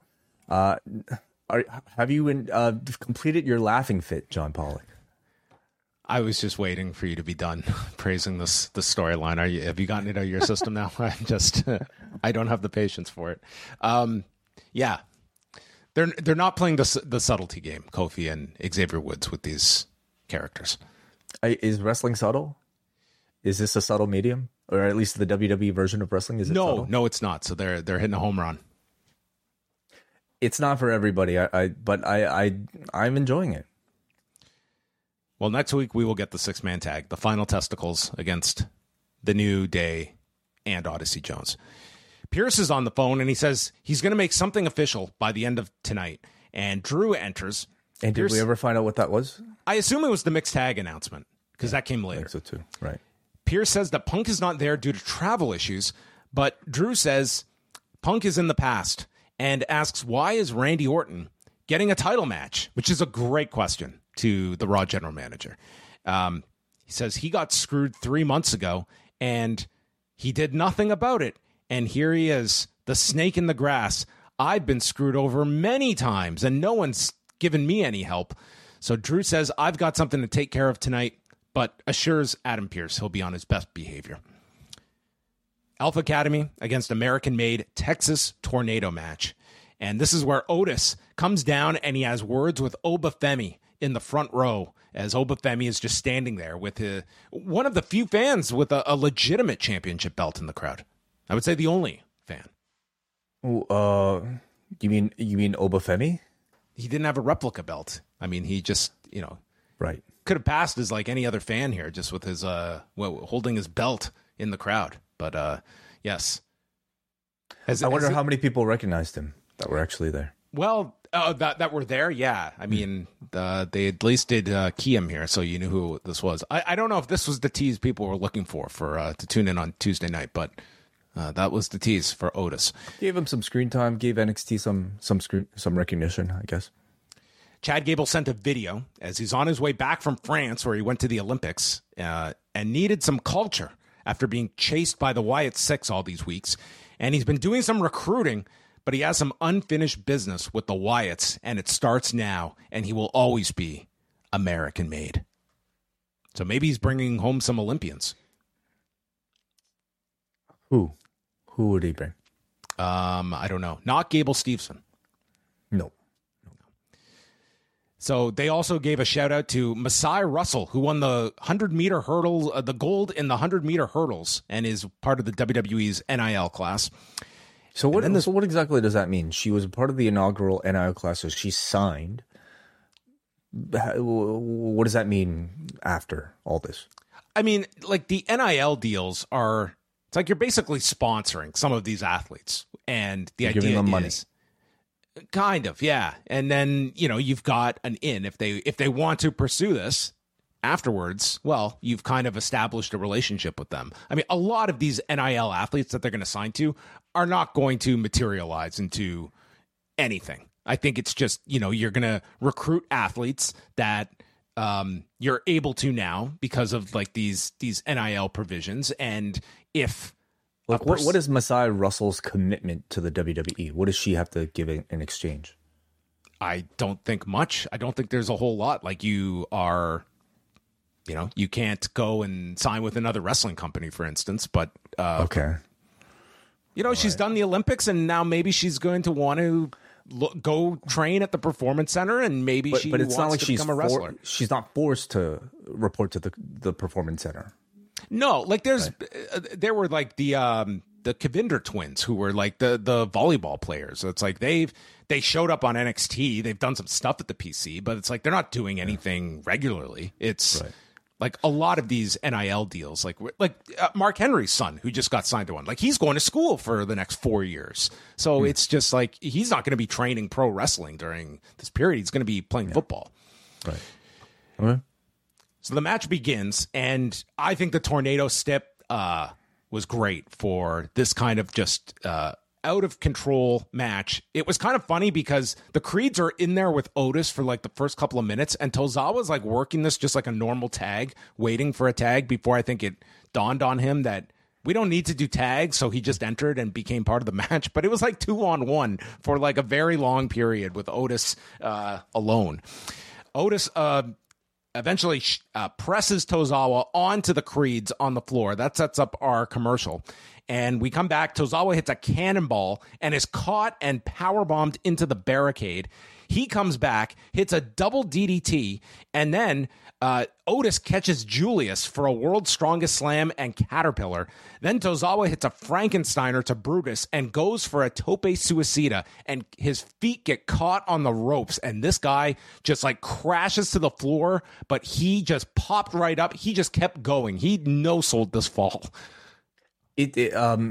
Have you completed your laughing fit, John Pollock? I was just waiting for you to be done praising the storyline. Have you gotten it out of your system now? I don't have the patience for it. Yeah, they're not playing the subtlety game, Kofi and Xavier Woods, with these characters. Is wrestling subtle? Is this a subtle medium, or at least the WWE version of wrestling? Is it subtle? No, it's not. So they're hitting a home run. It's not for everybody. But I'm enjoying it. Well, next week we will get the 6-man tag, the Final Testicles against the New Day and Odyssey Jones. Pierce is on the phone and he says he's going to make something official by the end of tonight. And Drew enters. And did we ever find out what that was? I assume it was the mixed tag announcement because that came later. I think so too. Right. Pierce says that Punk is not there due to travel issues, but Drew says Punk is in the past and asks why is Randy Orton getting a title match, which is a great question to the Raw general manager. He says he got screwed 3 months ago and he did nothing about it. And here he is, the snake in the grass. I've been screwed over many times and no one's given me any help. So Drew says, I've got something to take care of tonight, but assures Adam Pearce he'll be on his best behavior. Alpha Academy against American-made Texas Tornado match. And this is where Otis comes down and he has words with Oba Femi in the front row, as Oba Femi is just standing there with one of the few fans with a legitimate championship belt in the crowd. I would say the only fan. You mean Oba Femi? He didn't have a replica belt. I mean, he just, right. Could have passed as like any other fan here, just with his holding his belt in the crowd. But yes. I wonder how many people recognized him that were actually there. Well, that were there, yeah. I mean, they at least did key him here, so you knew who this was. I don't know if this was the tease people were looking for to tune in on Tuesday night, but that was the tease for Otis. Gave him some screen time, gave NXT some recognition, I guess. Chad Gable sent a video as he's on his way back from France, where he went to the Olympics, and needed some culture after being chased by the Wyatt Six all these weeks. And he's been doing some recruiting, but he has some unfinished business with the Wyatts, and it starts now, and he will always be American-made. So maybe he's bringing home some Olympians. Who would he bring? I don't know. Not Gable Steveson. No. So they also gave a shout out to Masai Russell, who won the 100-meter hurdles, the gold in the 100-meter hurdles, and is part of the WWE's NIL class. So what exactly does that mean? She was a part of the inaugural NIL class, so she signed. What does that mean after all this? I mean, like the NIL deals are, it's like you're basically sponsoring some of these athletes, and the idea giving them money. is kind of, yeah. And then, you've got an in if they want to pursue this afterwards. Well, you've kind of established a relationship with them. I mean, a lot of these NIL athletes that they're going to sign to are not going to materialize into anything. I think it's just, you're going to recruit athletes that you're able to now because of like these NIL provisions. And if what is Masai Russell's commitment to the WWE? What does she have to give in exchange? I don't think much. I don't think there's a whole lot. Like you are, you can't go and sign with another wrestling company, for instance. But okay, she's done the Olympics, and now maybe she's going to want to go train at the Performance Center, and maybe she wants not like to become a wrestler. She's not forced to report to the Performance Center. No, like there were like the Kavinder twins who were like the volleyball players. So it's like they showed up on NXT. They've done some stuff at the PC, but it's like they're not doing anything regularly. It's like a lot of these NIL deals, like Mark Henry's son, who just got signed to one. Like he's going to school for the next 4 years. So it's just like he's not going to be training pro wrestling during this period. He's going to be playing football. Right. Okay. So the match begins, and I think the tornado step was great for this kind of just out of control match. It was kind of funny because the Creeds are in there with Otis for like the first couple of minutes, and Tozawa's like working this just like a normal tag, waiting for a tag before I think it dawned on him that we don't need to do tags. So he just entered and became part of the match. But it was like 2-on-1 for like a very long period with Otis alone. Otis eventually presses Tozawa onto the Creeds on the floor. That sets up our commercial. And we come back. Tozawa hits a cannonball and is caught and powerbombed into the barricade. He comes back, hits a double DDT, and then Otis catches Julius for a World's Strongest Slam and Caterpillar. Then Tozawa hits a Frankensteiner to Brutus and goes for a Tope Suicida, and his feet get caught on the ropes, and this guy just like crashes to the floor, but he just popped right up. He just kept going. He no-sold this fall. I think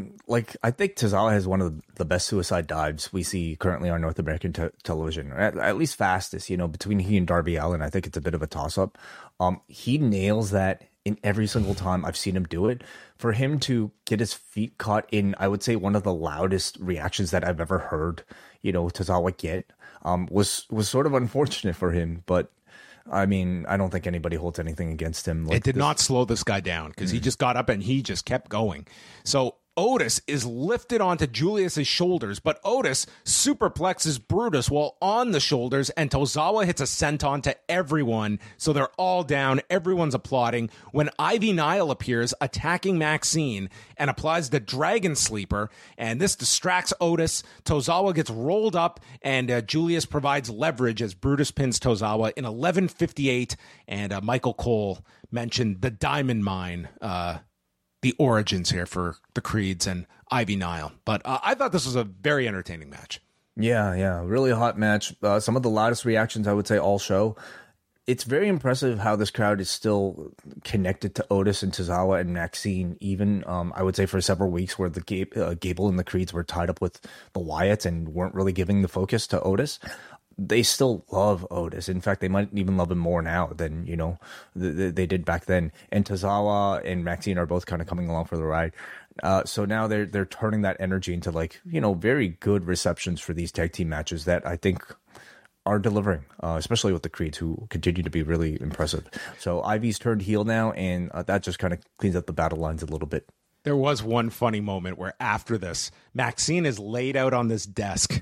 Tozawa has one of the best suicide dives we see currently on North American television, or at least fastest. Between he and Darby Allin, I think it's a bit of a toss up. He nails that in every single time I've seen him do it. For him to get his feet caught in, I would say, one of the loudest reactions that I've ever heard, Tozawa get, was sort of unfortunate for him, but. I mean, I don't think anybody holds anything against him. It did not slow this guy down because he just got up and he just kept going. So Otis is lifted onto Julius's shoulders, but Otis superplexes Brutus while on the shoulders, and Tozawa hits a senton to everyone. So they're all down. Everyone's applauding when Ivy Nile appears, attacking Maxine, and applies the Dragon Sleeper. And this distracts Otis. Tozawa gets rolled up, and Julius provides leverage as Brutus pins Tozawa in 11:58. And Michael Cole mentioned the Diamond Mine, the origins here for the Creeds and Ivy Nile. But I thought this was a very entertaining match. Yeah. Really hot match. Some of the loudest reactions, I would say, all show. It's very impressive how this crowd is still connected to Otis and Tozawa and Maxine, even, I would say, for several weeks where the Gable and the Creeds were tied up with the Wyatts and weren't really giving the focus to Otis. They still love Otis. In fact, they might even love him more now than, they did back then. And Tozawa and Maxine are both kind of coming along for the ride. So now they're turning that energy into very good receptions for these tag team matches that I think are delivering, especially with the Creeds, who continue to be really impressive. So Ivy's turned heel now, and that just kind of cleans up the battle lines a little bit. There was one funny moment where after this, Maxine is laid out on this desk,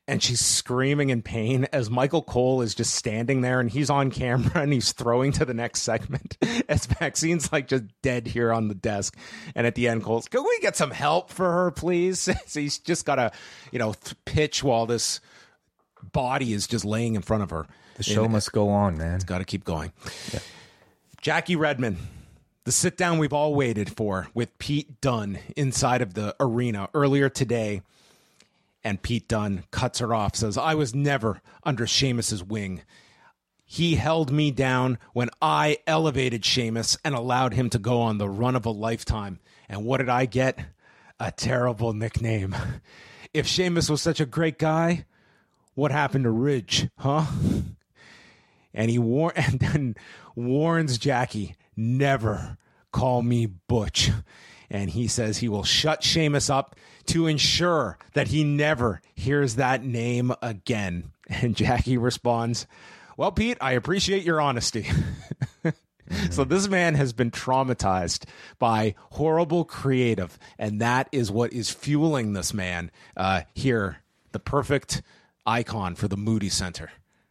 and she's screaming in pain as Michael Cole is just standing there, and he's on camera and he's throwing to the next segment as Maxine's like just dead here on the desk. And at the end, Cole's, can we get some help for her, please? So he's just got to, pitch while this body is just laying in front of her. The show must go on, man. It's got to keep going. Yeah. Jackie Redmond, the sit down we've all waited for with Pete Dunne inside of the arena earlier today. And Pete Dunne cuts her off, says, I was never under Sheamus's wing. He held me down when I elevated Sheamus and allowed him to go on the run of a lifetime. And what did I get? A terrible nickname. If Sheamus was such a great guy, what happened to Ridge, huh? And then warns Jackie, never call me Butch. And he says he will shut Sheamus up to ensure that he never hears that name again. And Jackie responds, well, Pete, I appreciate your honesty. So this man has been traumatized by horrible creative, and that is what is fueling this man here, the perfect icon for the Moody Center.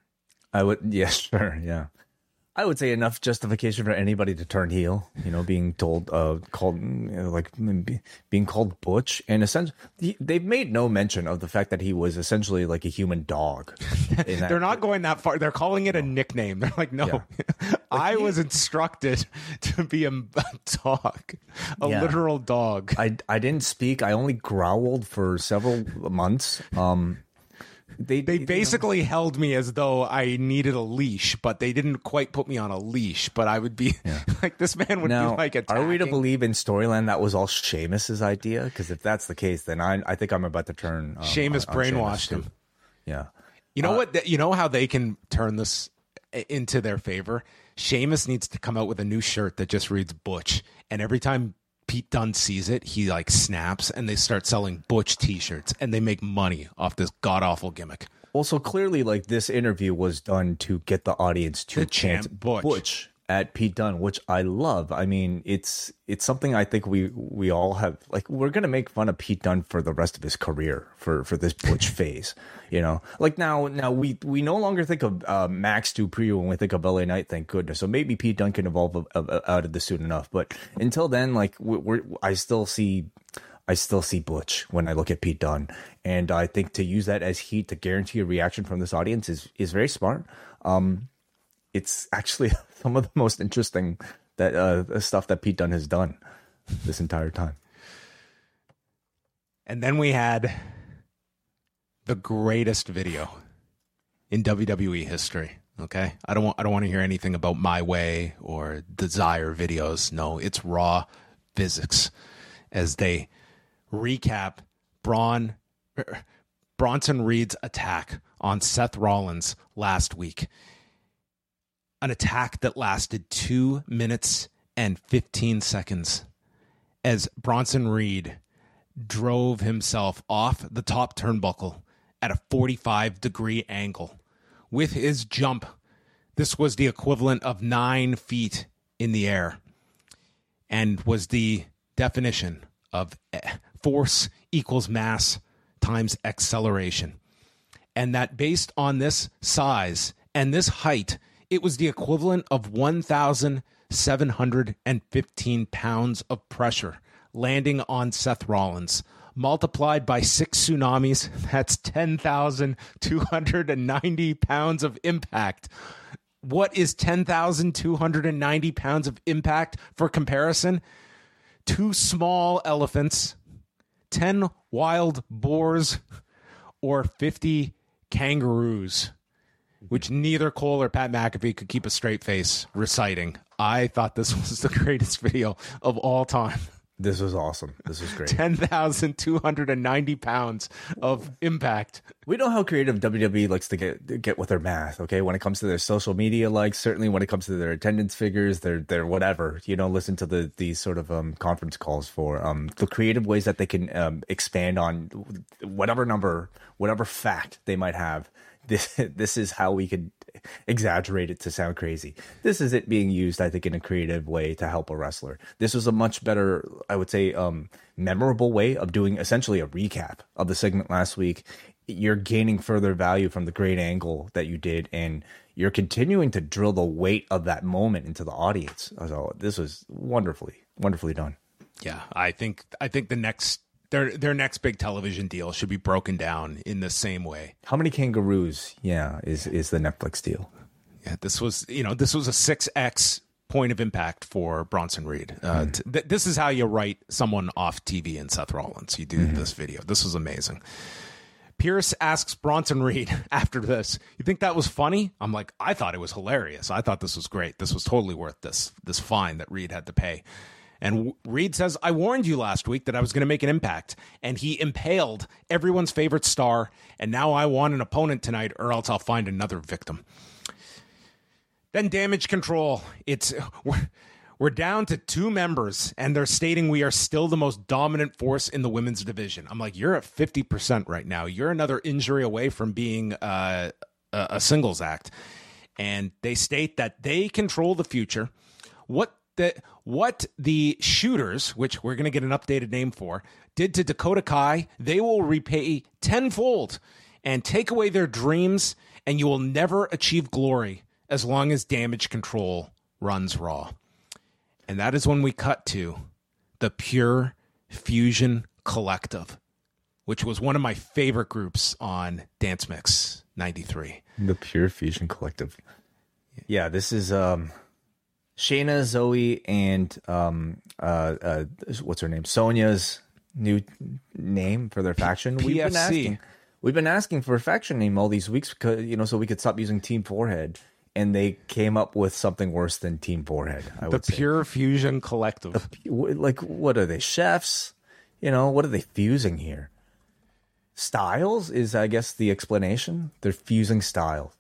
Yeah. I would say enough justification for anybody to turn heel, being told, being called Butch. And essentially, they've made no mention of the fact that he was essentially like a human dog. They're not going that far. They're calling it a nickname. They're like, no, yeah. I was instructed to be a dog, literal dog. I didn't speak. I only growled for several months. They basically held me as though I needed a leash, but they didn't quite put me on a leash. But I would be like, this man would be like attacking. Are we to believe in storyline that was all Sheamus's idea? Because if that's the case, then I think I'm about to turn. Sheamus brainwashed him. Yeah. You know what? You know how they can turn this into their favor? Sheamus needs to come out with a new shirt that just reads Butch, and every time Pete Dunne sees it, he like snaps, and they start selling Butch t-shirts, and they make money off this god-awful gimmick. Also, clearly, like, this interview was done to get the audience to chant Butch at Pete Dunne, which I love. I mean, it's something I think we all have, like, we're going to make fun of Pete Dunne for the rest of his career for this Butch phase, Like, now we no longer think of Max Dupree when we think of LA Knight, thank goodness. So maybe Pete Dunne can evolve out of this soon enough. But until then, like, I still see Butch when I look at Pete Dunne. And I think to use that as heat to guarantee a reaction from this audience is very smart. It's actually some of the most interesting stuff that Pete Dunne has done this entire time. And then we had the greatest video in WWE history. Okay, I don't want to hear anything about My Way or Desire videos. No, it's raw physics as they recap Bronson Reed's attack on Seth Rollins last week. An attack that lasted 2 minutes and 15 seconds as Bronson Reed drove himself off the top turnbuckle at a 45-degree angle. With his jump, this was the equivalent of 9 feet in the air and was the definition of force equals mass times acceleration. And that based on this size and this height, it was the equivalent of 1,715 pounds of pressure landing on Seth Rollins. Multiplied by 6 tsunamis, that's 10,290 pounds of impact. What is 10,290 pounds of impact for comparison? 2 small elephants, 10 wild boars, or 50 kangaroos, which neither Cole or Pat McAfee could keep a straight face reciting. I thought this was the greatest video of all time. This was awesome. This was great. 10,290 pounds of impact. We know how creative WWE likes to get with their math, okay? When it comes to their social media likes, certainly when it comes to their attendance figures, their whatever, listen to these sort of conference calls for the creative ways that they can expand on whatever number, whatever fact they might have. This is how we could exaggerate it to sound crazy. This is it being used, I think, in a creative way to help a wrestler. This was a much better, I would say, memorable way of doing essentially a recap of the segment last week you're gaining further value from the great angle that you did, and you're continuing to drill the weight of that moment into the audience. So this was wonderfully done. Yeah, I think the next their next big television deal should be broken down in the same way. How many kangaroos? Yeah, is the Netflix deal? Yeah, this was a 6x point of impact for Bronson Reed. This is how you write someone off TV in Seth Rollins. You do this video. This was amazing. Pierce asks Bronson Reed after this, "You think that was funny?" I'm like, I thought it was hilarious. I thought this was great. This was totally worth this fine that Reed had to pay. And Reed says, "I warned you last week that I was going to make an impact, and he impaled everyone's favorite star, and now I want an opponent tonight, or else I'll find another victim." Then Damage Control. We're down to 2 members, and they're stating we are still the most dominant force in the women's division. I'm like, you're at 50% right now. You're another injury away from being a singles act. And they state that they control the future. What the shooters, which we're going to get an updated name for, did to Dakota Kai, they will repay tenfold and take away their dreams, and you will never achieve glory as long as Damage Control runs Raw. And that is when we cut to the Pure Fusion Collective, which was one of my favorite groups on Dance Mix 93. The Pure Fusion Collective. Yeah, this is Shayna, Zoe, and what's her name? Sonia's new name for their faction. PFC. We've been asking for a faction name all these weeks because, so we could stop using Team Forehead. And they came up with something worse than Team Forehead. The Pure Fusion Collective. What are they, chefs? What are they fusing here? Styles is, I guess, the explanation. They're fusing style.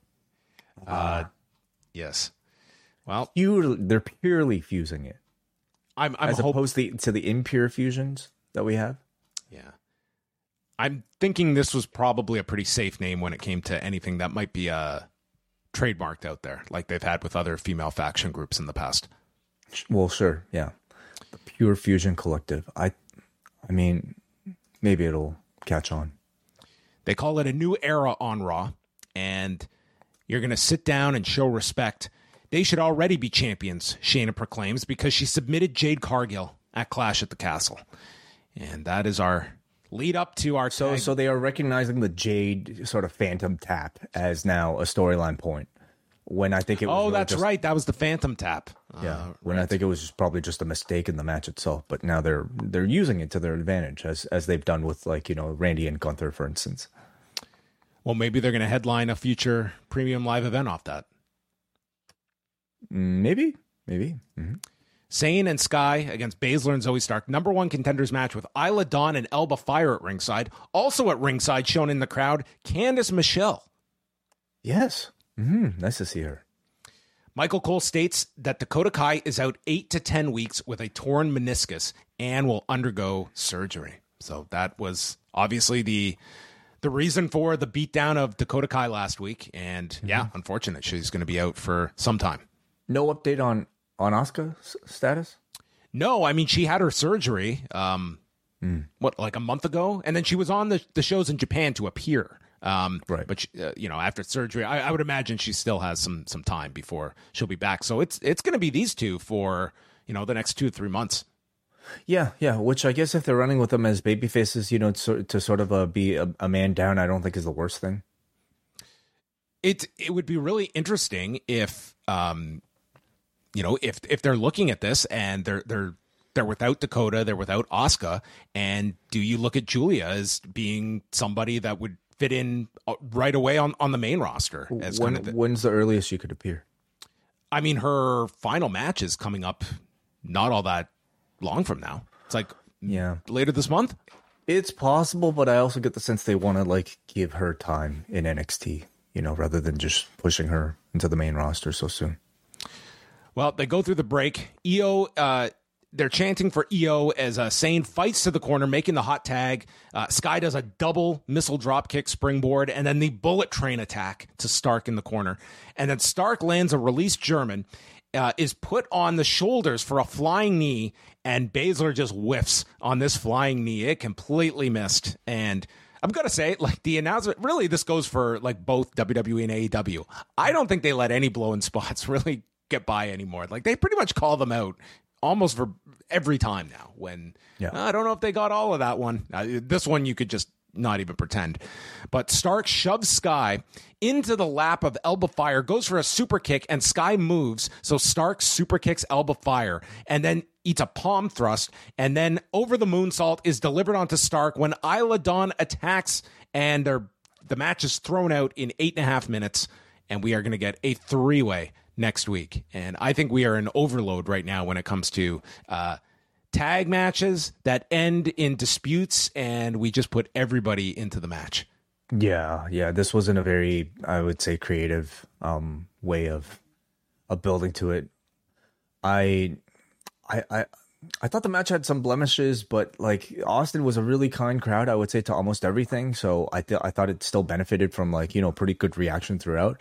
Yes. Well, they're purely fusing it. As opposed to the impure fusions that we have. Yeah. I'm thinking this was probably a pretty safe name when it came to anything that might be trademarked out there, like they've had with other female faction groups in the past. Well, sure, yeah. The Pure Fusion Collective. I mean, maybe it'll catch on. They call it a new era on Raw, and you're going to sit down and show respect. They should already be champions, Shayna proclaims, because she submitted Jade Cargill at Clash at the Castle. And that is our lead up to our tag. So they are recognizing the Jade sort of phantom tap as now a storyline point. When I think it was that's right. That was the phantom tap. Yeah. When I think it was probably just a mistake in the match itself, but now they're using it to their advantage as they've done with Randy and Gunther, for instance. Well, maybe they're going to headline a future premium live event off that. Maybe. Mm-hmm. Sane and Sky against Baszler and Zoe Stark. Number 1 contenders match with Isla Dawn and Elba Fire at ringside. Also at ringside, shown in the crowd, Candice Michelle. Yes. Mm-hmm. Nice to see her. Michael Cole states that Dakota Kai is out 8 to 10 weeks with a torn meniscus and will undergo surgery. So that was obviously the reason for the beatdown of Dakota Kai last week. And unfortunate. She's going to be out for some time. No update on Asuka's status? No, I mean, she had her surgery, like a month ago? And then she was on the shows in Japan to appear. Right. But, after surgery, I would imagine she still has some time before she'll be back. So it's going to be these two for, the next 2 to 3 months. Yeah, which I guess if they're running with them as baby faces, to sort of be a man down, I don't think is the worst thing. It would be really interesting if if they're looking at this and they're without Dakota, they're without Asuka, and do you look at Julia as being somebody that would fit in right away on the main roster? As when's the earliest she could appear? I mean, her final match is coming up not all that long from now. It's like later this month. It's possible, but I also get the sense they want to give her time in NXT, rather than just pushing her into the main roster so soon. Well, they go through the break. Io, they're chanting for Io as Sane fights to the corner, making the hot tag. Sky does a double missile dropkick springboard, and then the bullet train attack to Stark in the corner. And then Stark lands a released German, is put on the shoulders for a flying knee, and Baszler just whiffs on this flying knee. It completely missed. And I'm going to say, like, the announcement, really, this goes for, like, both WWE and AEW. I don't think they let any blow-in spots really get by anymore. Like, they pretty much call them out almost for every time now when, I don't know if they got all of that one. This one, you could just not even pretend. But Stark shoves Sky into the lap of Elba Fire, goes for a super kick, and Sky moves. So Stark super kicks Elba Fire and then eats a palm thrust. And then over the moonsault is delivered onto Stark when Isla Dawn attacks, and the match is thrown out in 8.5 minutes. And we are going to get a 3-way next week. And I think we are in overload right now when it comes to tag matches that end in disputes, and we just put everybody into the match. Yeah. This wasn't a very, I would say, creative way of building to it. I thought the match had some blemishes, but like Austin was a really kind crowd, I would say, to almost everything. So I thought it still benefited from, like, pretty good reaction throughout.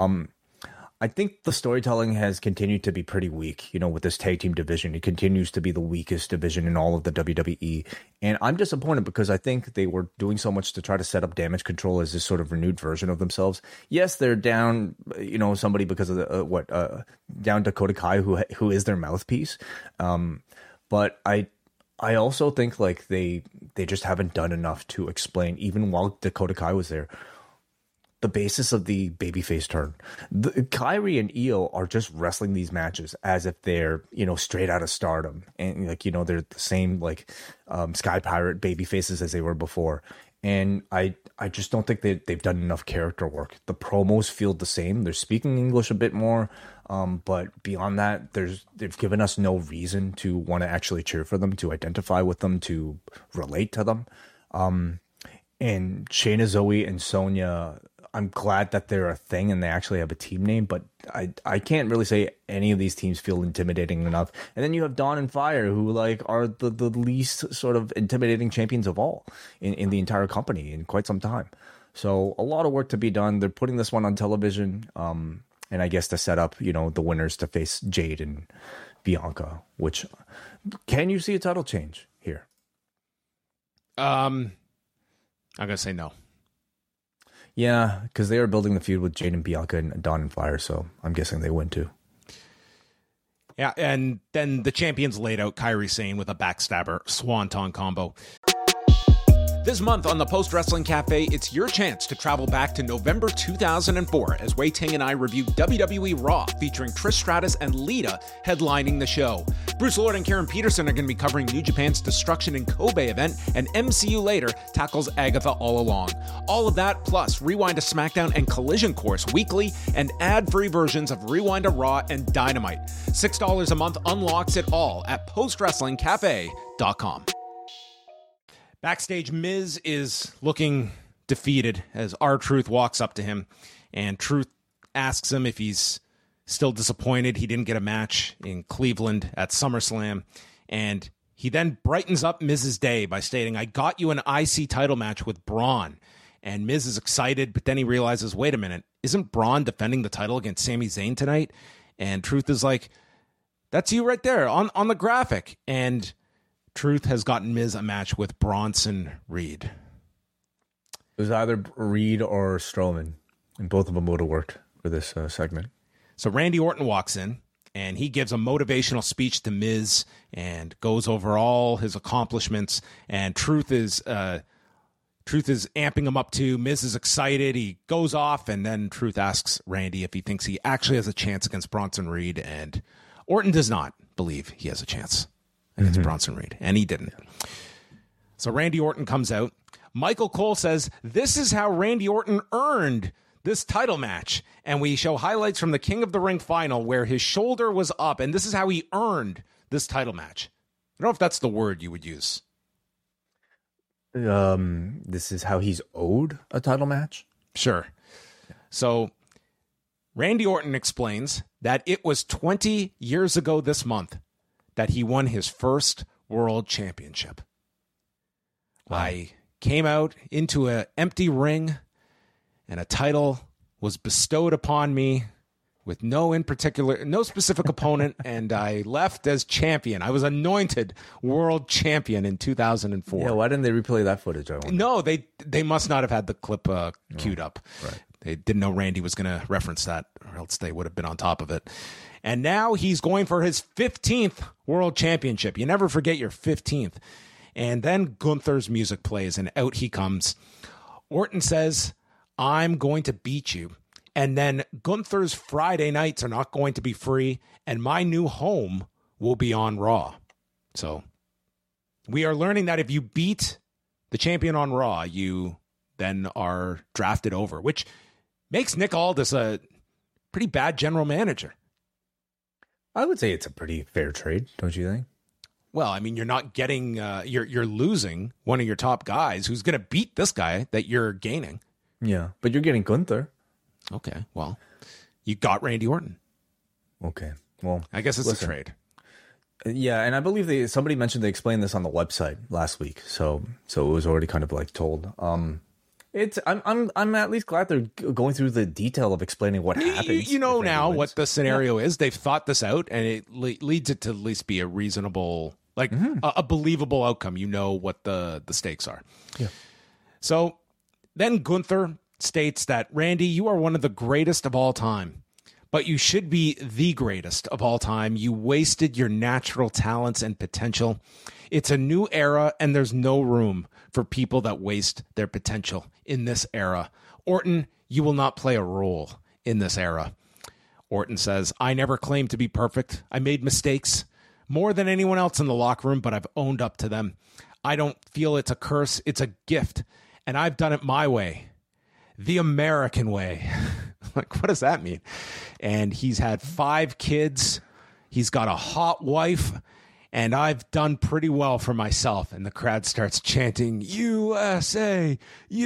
I think the storytelling has continued to be pretty weak, with this tag team division. It continues to be the weakest division in all of the WWE. And I'm disappointed because I think they were doing so much to try to set up Damage Control as this sort of renewed version of themselves. Yes, they're down, somebody because of the, down Dakota Kai, who is their mouthpiece. But I also think like they just haven't done enough to explain, even while Dakota Kai was there, the basis of the babyface turn. Kyrie and Io are just wrestling these matches as if they're, straight out of Stardom. And they're the same Sky Pirate babyfaces as they were before. And I just don't think they've done enough character work. The promos feel the same. They're speaking English a bit more. But beyond that, they've given us no reason to want to actually cheer for them, to identify with them, to relate to them. And Shayna, Zoe, and Sonya, I'm glad that they're a thing and they actually have a team name, but I can't really say any of these teams feel intimidating enough. And then you have Dawn and Fire, who are the least sort of intimidating champions of all in the entire company in quite some time. So a lot of work to be done. They're putting this one on television, and I guess to set up, the winners to face Jade and Bianca. Which, can you see a title change here? I'm gonna say no. Yeah, because they are building the feud with Jade and Bianca and Dawn and Fire, so I'm guessing they win too. Yeah, and then the champions laid out Kairi Sane with a backstabber swanton combo. This month on the Post Wrestling Cafe, it's your chance to travel back to November 2004 as Wei Ting and I review WWE Raw, featuring Trish Stratus and Lita headlining the show. Bruce Lord and Karen Peterson are going to be covering New Japan's Destruction in Kobe event, and MCU Later tackles Agatha All Along. All of that, plus Rewind to SmackDown and Collision Course weekly, and ad-free versions of Rewind to Raw and Dynamite. $6 a month unlocks it all at postwrestlingcafe.com. Backstage, Miz is looking defeated as R-Truth walks up to him, and Truth asks him if he's still disappointed he didn't get a match in Cleveland at SummerSlam, and he then brightens up Miz's day by stating, "I got you an IC title match with Braun." And Miz is excited, but then he realizes, wait a minute, isn't Braun defending the title against Sami Zayn tonight? And Truth is like, that's you right there on the graphic. And Truth has gotten Miz a match with Bronson Reed. It was either Reed or Strowman, and both of them would have worked for this segment. So Randy Orton walks in, and he gives a motivational speech to Miz and goes over all his accomplishments. And Truth is amping him up too. Miz is excited. He goes off, and then Truth asks Randy if he thinks he actually has a chance against Bronson Reed, and Orton does not believe he has a chance against Bronson Reed, and he didn't. So Randy Orton comes out. Michael Cole says, this is how Randy Orton earned this title match. And we show highlights from the King of the Ring final where his shoulder was up, and this is how he earned this title match. I don't know if that's the word you would use. This is how he's owed a title match? Sure. So Randy Orton explains that it was 20 years ago this month that he won his first world championship. Wow. I came out into an empty ring, and a title was bestowed upon me with no specific opponent, and I left as champion. I was anointed world champion in 2004. Yeah, why didn't they replay that footage? I wonder. No, they must not have had the clip queued up. Right. They didn't know Randy was going to reference that, or else they would have been on top of it. And now he's going for his 15th world championship. You never forget your 15th. And then Gunther's music plays, and out he comes. Orton says, I'm going to beat you. And then Gunther's Friday nights are not going to be free, and my new home will be on Raw. So we are learning that if you beat the champion on Raw, you then are drafted over, which makes Nick Aldis a pretty bad general manager. I would say it's a pretty fair trade, don't you think? Well, I mean, you're not getting, you're losing one of your top guys who's going to beat this guy that you're gaining. Yeah, but you're getting Gunther. Okay, well, you got Randy Orton. Okay, well, I guess it's a trade. Yeah, and I believe somebody mentioned they explained this on the website last week, so it was already kind of like told. I'm at least glad they're going through the detail of explaining what happens. You know now what the scenario is. They've thought this out, and it leads it to at least be a reasonable, like a believable outcome. You know what the stakes are. Yeah. So then Gunther states that, Randy, you are one of the greatest of all time, but you should be the greatest of all time. You wasted your natural talents and potential. It's a new era, and there's no room for people that waste their potential in this era. Orton, you will not play a role in this era. Orton says, I never claimed to be perfect. I made mistakes more than anyone else in the locker room, but I've owned up to them. I don't feel it's a curse. It's a gift, and I've done it my way, the American way. Like, what does that mean? And he's had 5 kids. He's got a hot wife. And I've done pretty well for myself. And the crowd starts chanting, USA,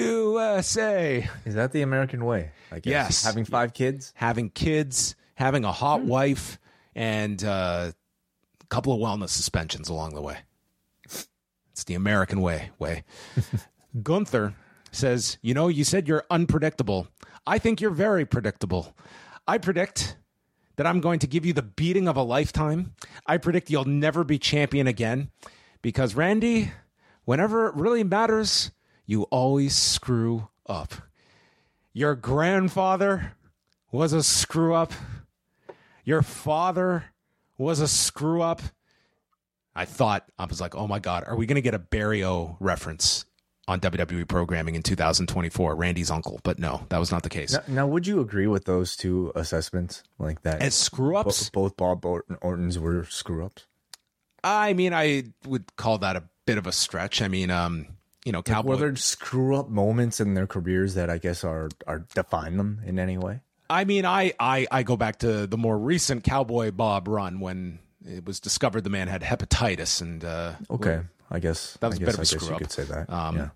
USA. Is that the American way? I guess. Yes. Having 5 kids? Having kids, having a hot wife, and a couple of wellness suspensions along the way. It's the American way. Gunther says, you said you're unpredictable. I think you're very predictable. I predict that I'm going to give you the beating of a lifetime. I predict you'll never be champion again because, Randy, whenever it really matters, you always screw up. Your grandfather was a screw up. Your father was a screw up. I was like, oh my God, are we going to get a Barrio reference on WWE programming in 2024, Randy's uncle? But no, that was not the case. Now, would you agree with those two assessments like that? As screw-ups? Both Bob Ortons were screw-ups? I mean, I would call that a bit of a stretch. I mean, Cowboy... Were there screw-up moments in their careers that I guess are define them in any way? I mean, I go back to the more recent Cowboy Bob run when it was discovered the man had hepatitis and... okay. I guess that was a bit of a screw up. You could say that.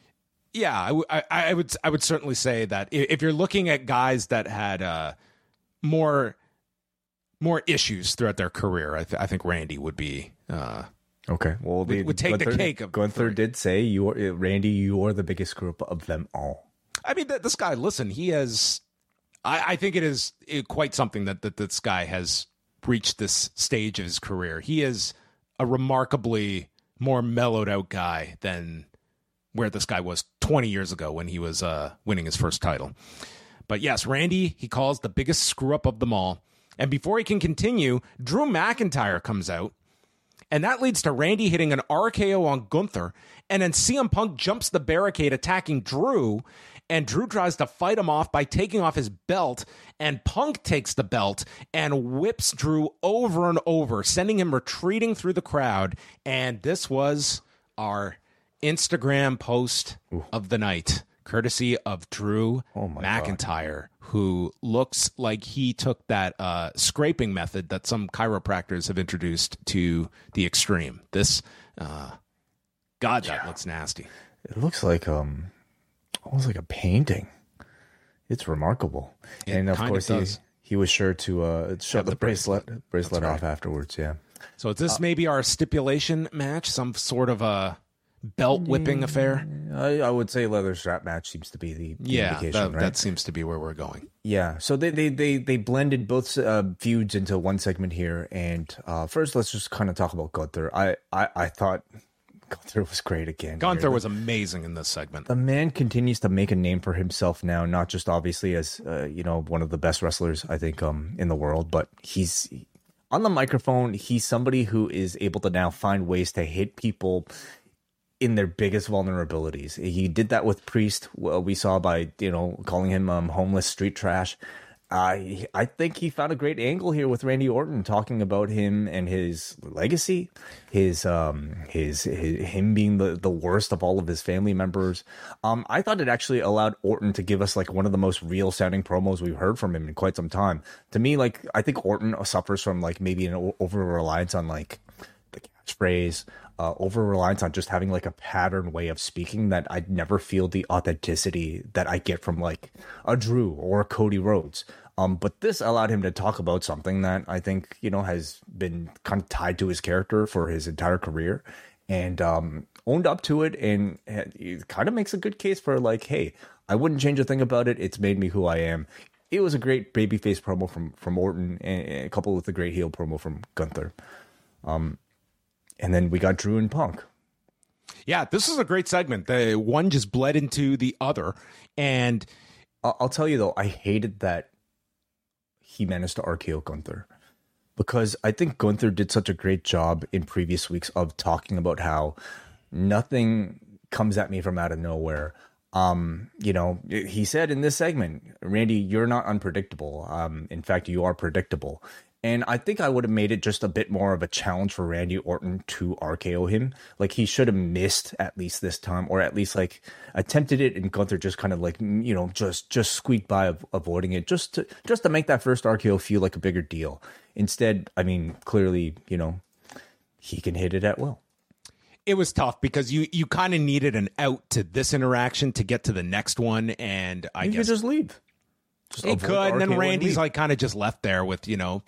I would certainly say that if you're looking at guys that had more issues throughout their career, I think Randy would be okay. Well, would take the cake. Gunther did say, Randy, you are the biggest screw up of them all. I mean, this guy. Listen, he has. I think it is quite something that this guy has reached this stage of his career. He is a remarkably more mellowed out guy than where this guy was 20 years ago when he was winning his first title. But yes, Randy, he calls the biggest screw up of them all. And before he can continue, Drew McIntyre comes out, and that leads to Randy hitting an RKO on Gunther, and then CM Punk jumps the barricade attacking Drew, and Drew tries to fight him off by taking off his belt, and Punk takes the belt and whips Drew over and over, sending him retreating through the crowd. And this was our Instagram post of the night, courtesy of Drew McIntyre, who looks like he took that scraping method that some chiropractors have introduced to the extreme. This, that looks nasty. It looks like almost like a painting. It's remarkable. And of course he was sure to shove the bracelet off afterwards. Yeah. So is this maybe our stipulation match? Some sort of a belt whipping affair? I would say leather strap match seems to be the indication, right? That seems to be where we're going. Yeah, so they blended both feuds into one segment here, and first let's just kind of talk about Gunther. I thought Gunther was great again. Gunther was amazing in this segment. The man continues to make a name for himself now, not just obviously as one of the best wrestlers I think in the world, but he's on the microphone. He's somebody who is able to now find ways to hit people in their biggest vulnerabilities. He did that with Priest. We saw by calling him homeless street trash. I think he found a great angle here with Randy Orton, talking about him and his legacy, him being the worst of all of his family members. I thought it actually allowed Orton to give us like one of the most real sounding promos we've heard from him in quite some time. To me, like, I think Orton suffers from like maybe an over reliance on like the catchphrase, over reliance on just having like a pattern way of speaking that I'd never feel the authenticity that I get from like a Drew or a Cody Rhodes. But this allowed him to talk about something that I think, has been kind of tied to his character for his entire career, and owned up to it. And it kind of makes a good case for like, hey, I wouldn't change a thing about it. It's made me who I am. It was a great babyface promo from Orton, and coupled with a great heel promo from Gunther. And then we got Drew and Punk. Yeah, this is a great segment. The one just bled into the other. And I'll tell you, though, I hated that he managed to RKO Gunther, because I think Gunther did such a great job in previous weeks of talking about how nothing comes at me from out of nowhere. He said in this segment, Randy, you're not unpredictable. In fact, you are predictable. And I think I would have made it just a bit more of a challenge for Randy Orton to RKO him. Like, he should have missed at least this time, or at least like attempted it, and Gunther just kind of like, just squeaked by avoiding it, just to make that first RKO feel like a bigger deal. Instead, I mean, clearly, he can hit it at will. It was tough because you kind of needed an out to this interaction to get to the next one, and I guess you could just leave. He could, and then Randy's like kind of just left there with, kind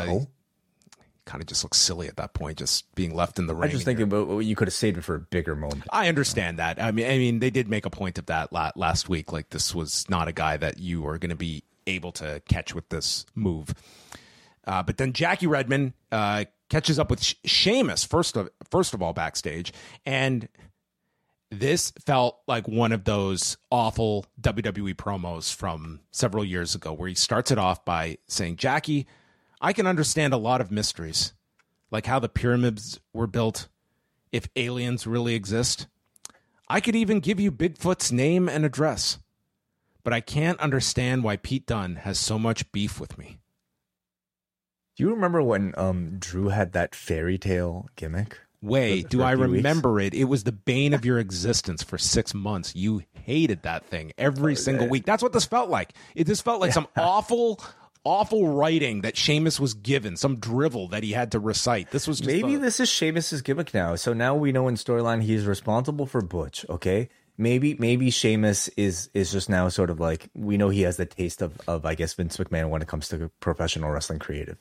of just looks silly at that point, just being left in the ring. I just think about you could have saved it for a bigger moment. I understand that. I mean, they did make a point of that last week. Like, this was not a guy that you are going to be able to catch with this move. But then Jackie Redmond catches up with Sheamus first of all backstage, and this felt like one of those awful WWE promos from several years ago, where he starts it off by saying, Jackie, I can understand a lot of mysteries, like how the pyramids were built, if aliens really exist. I could even give you Bigfoot's name and address, but I can't understand why Pete Dunne has so much beef with me. Do you remember when Drew had that fairy tale gimmick? Do I remember it? It was the bane of your existence for 6 months. You hated that thing every single week. That's what this felt like. This felt like some awful writing that Sheamus was given, some drivel that he had to recite. This was just this is Sheamus's gimmick now. So now we know in storyline he's responsible for Butch. Okay, maybe Sheamus is just now sort of like, we know he has the taste of I guess Vince McMahon when it comes to professional wrestling creative.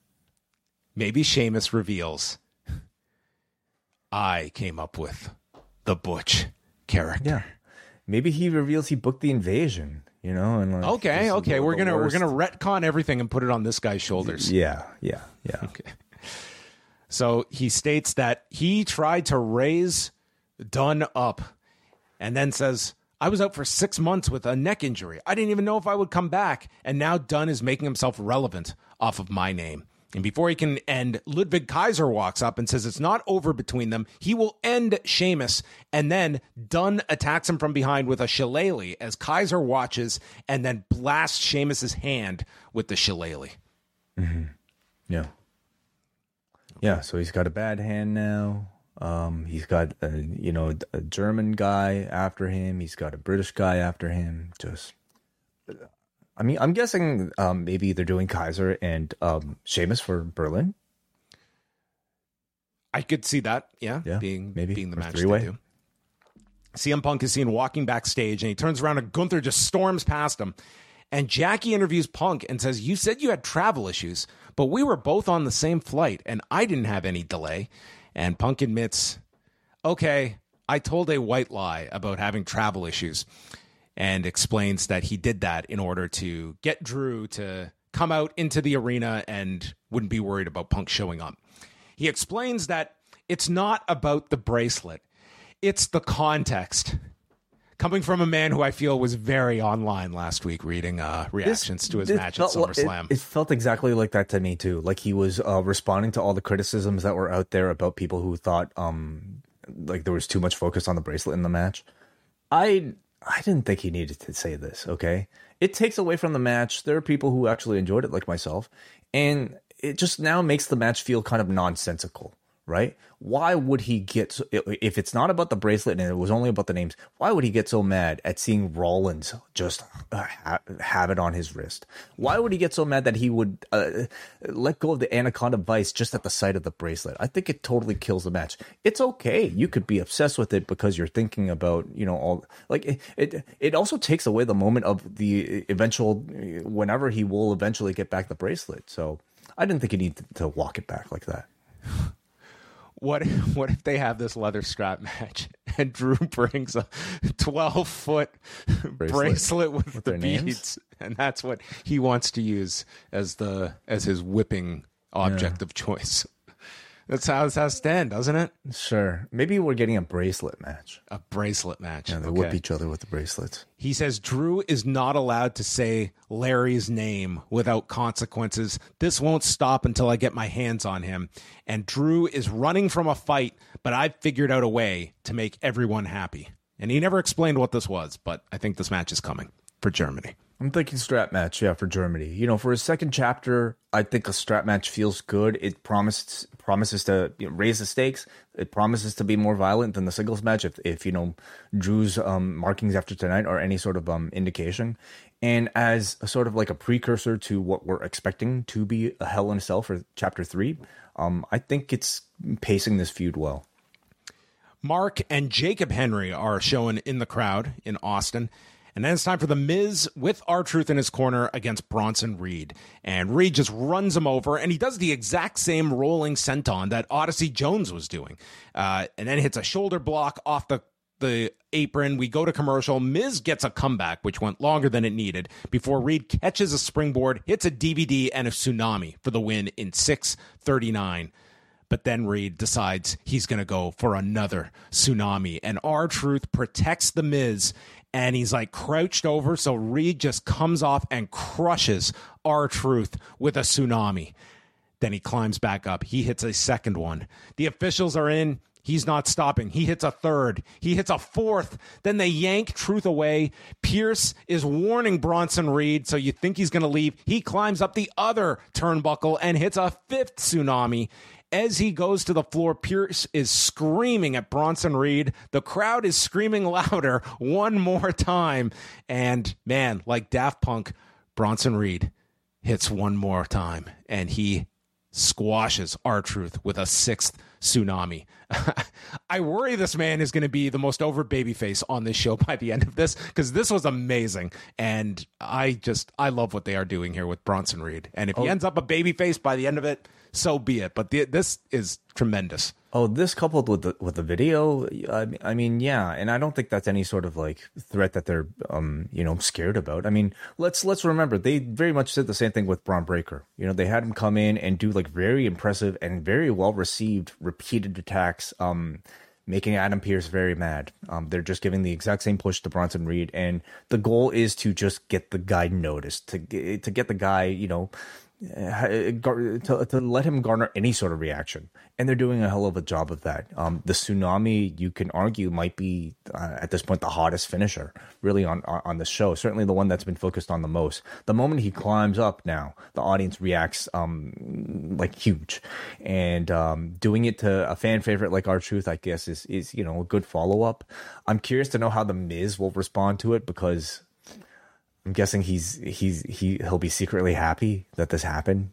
Maybe Sheamus reveals, I came up with the Butch character. Yeah. Maybe he reveals he booked the invasion, and like, okay. We're gonna retcon everything and put it on this guy's shoulders. Yeah. Okay. So he states that he tried to raise Dunne up, and then says, I was out for 6 months with a neck injury. I didn't even know if I would come back, and now Dunne is making himself relevant off of my name. And before he can end, Ludwig Kaiser walks up and says it's not over between them. He will end Sheamus. And then Dunne attacks him from behind with a shillelagh as Kaiser watches and then blasts Sheamus's hand with the shillelagh. Mm-hmm. Yeah. Yeah, so he's got a bad hand now. He's got a German guy after him. He's got a British guy after him. I mean, I'm guessing maybe they're doing Kaiser and Sheamus for Berlin. I could see that, yeah being the match they do. CM Punk is seen walking backstage, and he turns around, and Gunther just storms past him. And Jackie interviews Punk and says, you said you had travel issues, but we were both on the same flight, and I didn't have any delay. And Punk admits, okay, I told a white lie about having travel issues, and explains that he did that in order to get Drew to come out into the arena and wouldn't be worried about Punk showing up. He explains that it's not about the bracelet. It's the context. Coming from a man who I feel was very online last week reading reactions to his match at SummerSlam. It felt exactly like that to me, too. Like he was responding to all the criticisms that were out there about people who thought like there was too much focus on the bracelet in the match. I didn't think he needed to say this, okay? It takes away from the match. There are people who actually enjoyed it, like myself. And it just now makes the match feel kind of nonsensical, right? Why would he get, if it's not about the bracelet and it was only about the names, why would he get so mad at seeing Rollins just have it on his wrist? Why would he get so mad that he would let go of the Anaconda Vice just at the sight of the bracelet? I think it totally kills the match. It's okay. You could be obsessed with it because you're thinking about, all, like, it also takes away the moment of the eventual, whenever he will eventually get back the bracelet. So I didn't think he needed to walk it back like that. What if they have this leather strap match and Drew brings a 12-foot bracelet with the beads, names? And that's what he wants to use as his whipping object of choice. That's how it has to end, doesn't it? Sure. Maybe we're getting a bracelet match. A bracelet match. Yeah, they whip each other with the bracelets. He says Drew is not allowed to say Larry's name without consequences. This won't stop until I get my hands on him. And Drew is running from a fight, but I've figured out a way to make everyone happy. And he never explained what this was, but I think this match is coming for Germany. I'm thinking strap match, for Germany. For a second chapter, I think a strap match feels good. It promises to raise the stakes. It promises to be more violent than the singles match if Drew's markings after tonight are any sort of indication. And as a sort of like a precursor to what we're expecting to be a Hell in a Cell for Chapter 3, I think it's pacing this feud well. Mark and Jacob Henry are showing in the crowd in Austin. And then it's time for The Miz with R-Truth in his corner against Bronson Reed. And Reed just runs him over, and he does the exact same rolling senton that Odyssey Jones was doing. And then hits a shoulder block off the apron. We go to commercial. Miz gets a comeback, which went longer than it needed, before Reed catches a springboard, hits a DVD, and a tsunami for the win in 6:39. But then Reed decides he's going to go for another tsunami. And R-Truth protects The Miz, and he's like crouched over, so Reed just comes off and crushes R-Truth with a tsunami. Then he climbs back up. He hits a second one. The officials are in. He's not stopping. He hits a third. He hits a fourth. Then they yank Truth away. Pierce is warning Bronson Reed, so you think he's going to leave. He climbs up the other turnbuckle and hits a fifth tsunami. As he goes to the floor, Pierce is screaming at Bronson Reed. The crowd is screaming louder one more time. And man, like Daft Punk, Bronson Reed hits one more time, and he squashes R-Truth with a sixth tsunami. I worry this man is going to be the most over babyface on this show by the end of this, because this was amazing. And I love what they are doing here with Bronson Reed. And if he ends up a babyface by the end of it, so be it. But this is tremendous. Oh, this coupled with the video, I mean, yeah, and I don't think that's any sort of like threat that they're scared about. I mean, let's remember they very much did the same thing with Braun Breaker. They had him come in and do like very impressive and very well received repeated attacks, making Adam Pearce very mad. They're just giving the exact same push to Bronson Reed, and the goal is to just get the guy noticed, to get the guy, to let him garner any sort of reaction, and they're doing a hell of a job of that. The tsunami, you can argue, might be at this point the hottest finisher really on the show. Certainly the one that's been focused on the most. The moment he climbs up, now the audience reacts like huge, and doing it to a fan favorite like R-Truth, I guess is a good follow up. I'm curious to know how the Miz will respond to it, because I'm guessing he'll be secretly happy that this happened,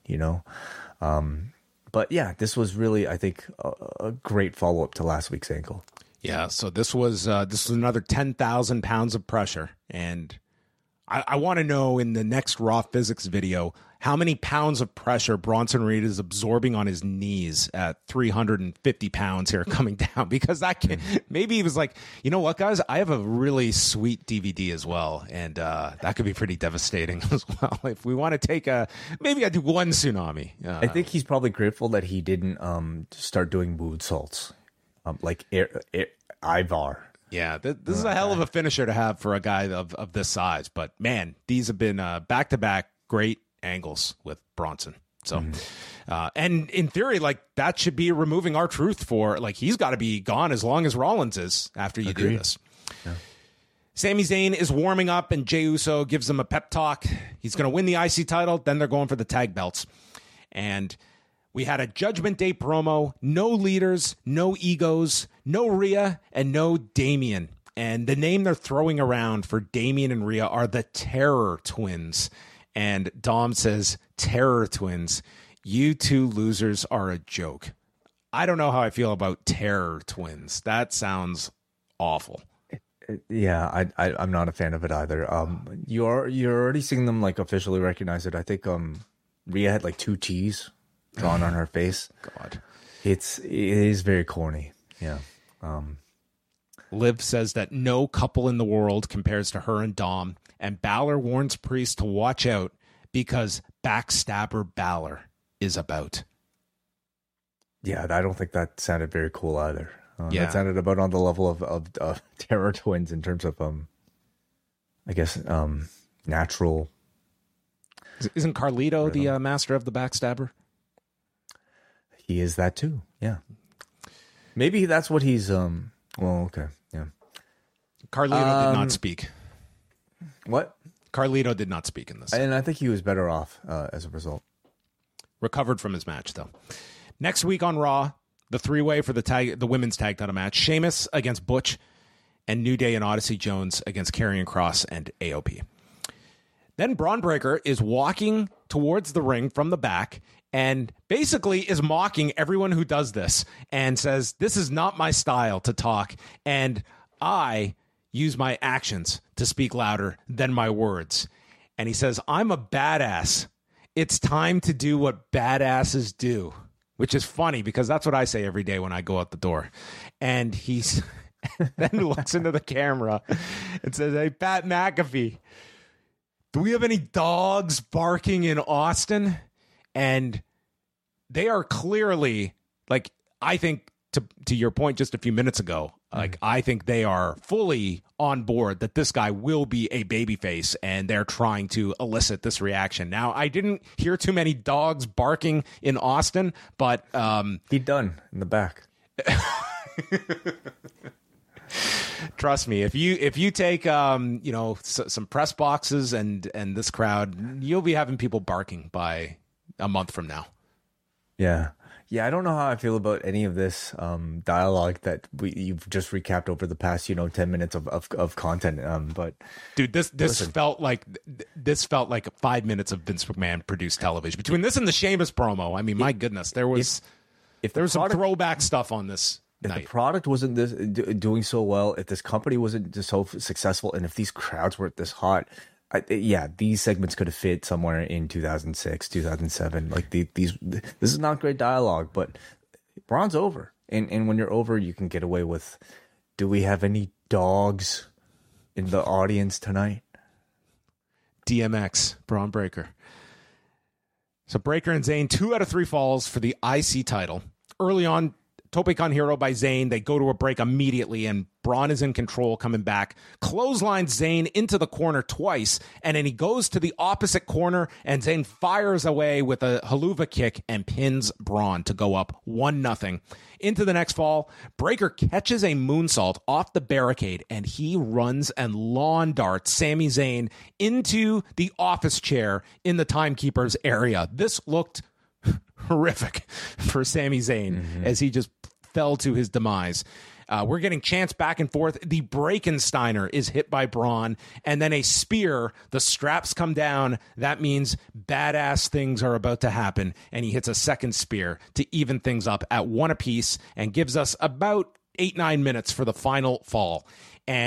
But yeah, this was really, I think, a great follow up to last week's ankle. Yeah, so this was another 10,000 pounds of pressure, and I want to know in the next Raw Physics video how many pounds of pressure Bronson Reed is absorbing on his knees at 350 pounds here coming down, because that can, maybe he was like, you know what, guys, I have a really sweet DVD as well, and that could be pretty devastating as well. If we want to take maybe I do one tsunami. I think he's probably grateful that he didn't start doing moonsaults, like Ivar. Yeah, this is a hell of a finisher to have for a guy of this size. But man, these have been back-to-back great angles with Bronson. So, and in theory, like, that should be removing R-Truth for, like, he's got to be gone as long as Rollins is after you do this. Yeah. Sami Zayn is warming up, and Jey Uso gives him a pep talk. He's going to win the IC title. Then they're going for the tag belts. And we had a Judgment Day promo. No leaders, no egos, no Rhea, and no Damian. And the name they're throwing around for Damian and Rhea are the Terror Twins. And Dom says, Terror Twins, you two losers are a joke. I don't know how I feel about Terror Twins. That sounds awful. Yeah, I'm not a fan of it either. You're already seeing them like officially recognize it. I think Rhea had like 2 T's drawn on her face. God, it is very corny. Yeah. Liv says that no couple in the world compares to her and Dom, and Balor warns Priest to watch out because Backstabber Balor is about. Yeah, I don't think that sounded very cool either. That sounded about on the level of Terror Twins in terms of I guess natural. Isn't Carlito the master of the Backstabber? He is that too. Yeah. Maybe that's what he's well, okay. Yeah. Carlito did not speak. What? Carlito did not speak in this. And I think he was better off as a result. Recovered from his match, though. Next week on Raw, the 3-way for the women's tag title match. Sheamus against Butch, and New Day and Odyssey Jones against Karrion Kross and AOP. Then Braun Breaker is walking towards the ring from the back and basically is mocking everyone who does this and says, this is not my style to talk, and I use my actions to speak louder than my words. And he says, I'm a badass. It's time to do what badasses do, which is funny because that's what I say every day when I go out the door. And he's then looks into the camera and says, hey, Pat McAfee, do we have any dogs barking in Austin? And they are clearly, like, I think to your point just a few minutes ago, like, I think they are fully on board that this guy will be a babyface, and they're trying to elicit this reaction. Now, I didn't hear too many dogs barking in Austin, but he done in the back. Trust me, if you take some press boxes and this crowd, you'll be having people barking by a month from now. Yeah, I don't know how I feel about any of this dialogue that you've just recapped over the past 10 minutes of content. But dude, this felt like 5 minutes of Vince McMahon produced television. Between this and the Sheamus promo, I mean, my goodness, there was some throwback stuff on this. If the product wasn't doing so well, if this company wasn't just so successful, and if these crowds weren't this hot, these segments could have fit somewhere in 2006, 2007. Like this is not great dialogue, but Braun's over, and when you're over, you can get away with. Do we have any dogs in the audience tonight? DMX, Braun Breaker. So Breaker and Zayn, 2 out of 3 falls for the IC title. Early on, Tope Con Hero by Zayn. They go to a break immediately, and Braun is in control coming back. Clotheslines Zayn into the corner twice, and then he goes to the opposite corner, and Zayn fires away with a haluva kick and pins Braun to go up 1-0. Into the next fall, Breaker catches a moonsault off the barricade, and he runs and lawn darts Sami Zayn into the office chair in the timekeeper's area. This looked horrific for Sami Zayn as he just fell to his demise. We're getting chants back and forth. The Breakensteiner is hit by Braun, and then a spear. The straps come down. That means badass things are about to happen, and he hits a second spear to even things up at 1 apiece and gives us about 8-9 minutes for the final fall. And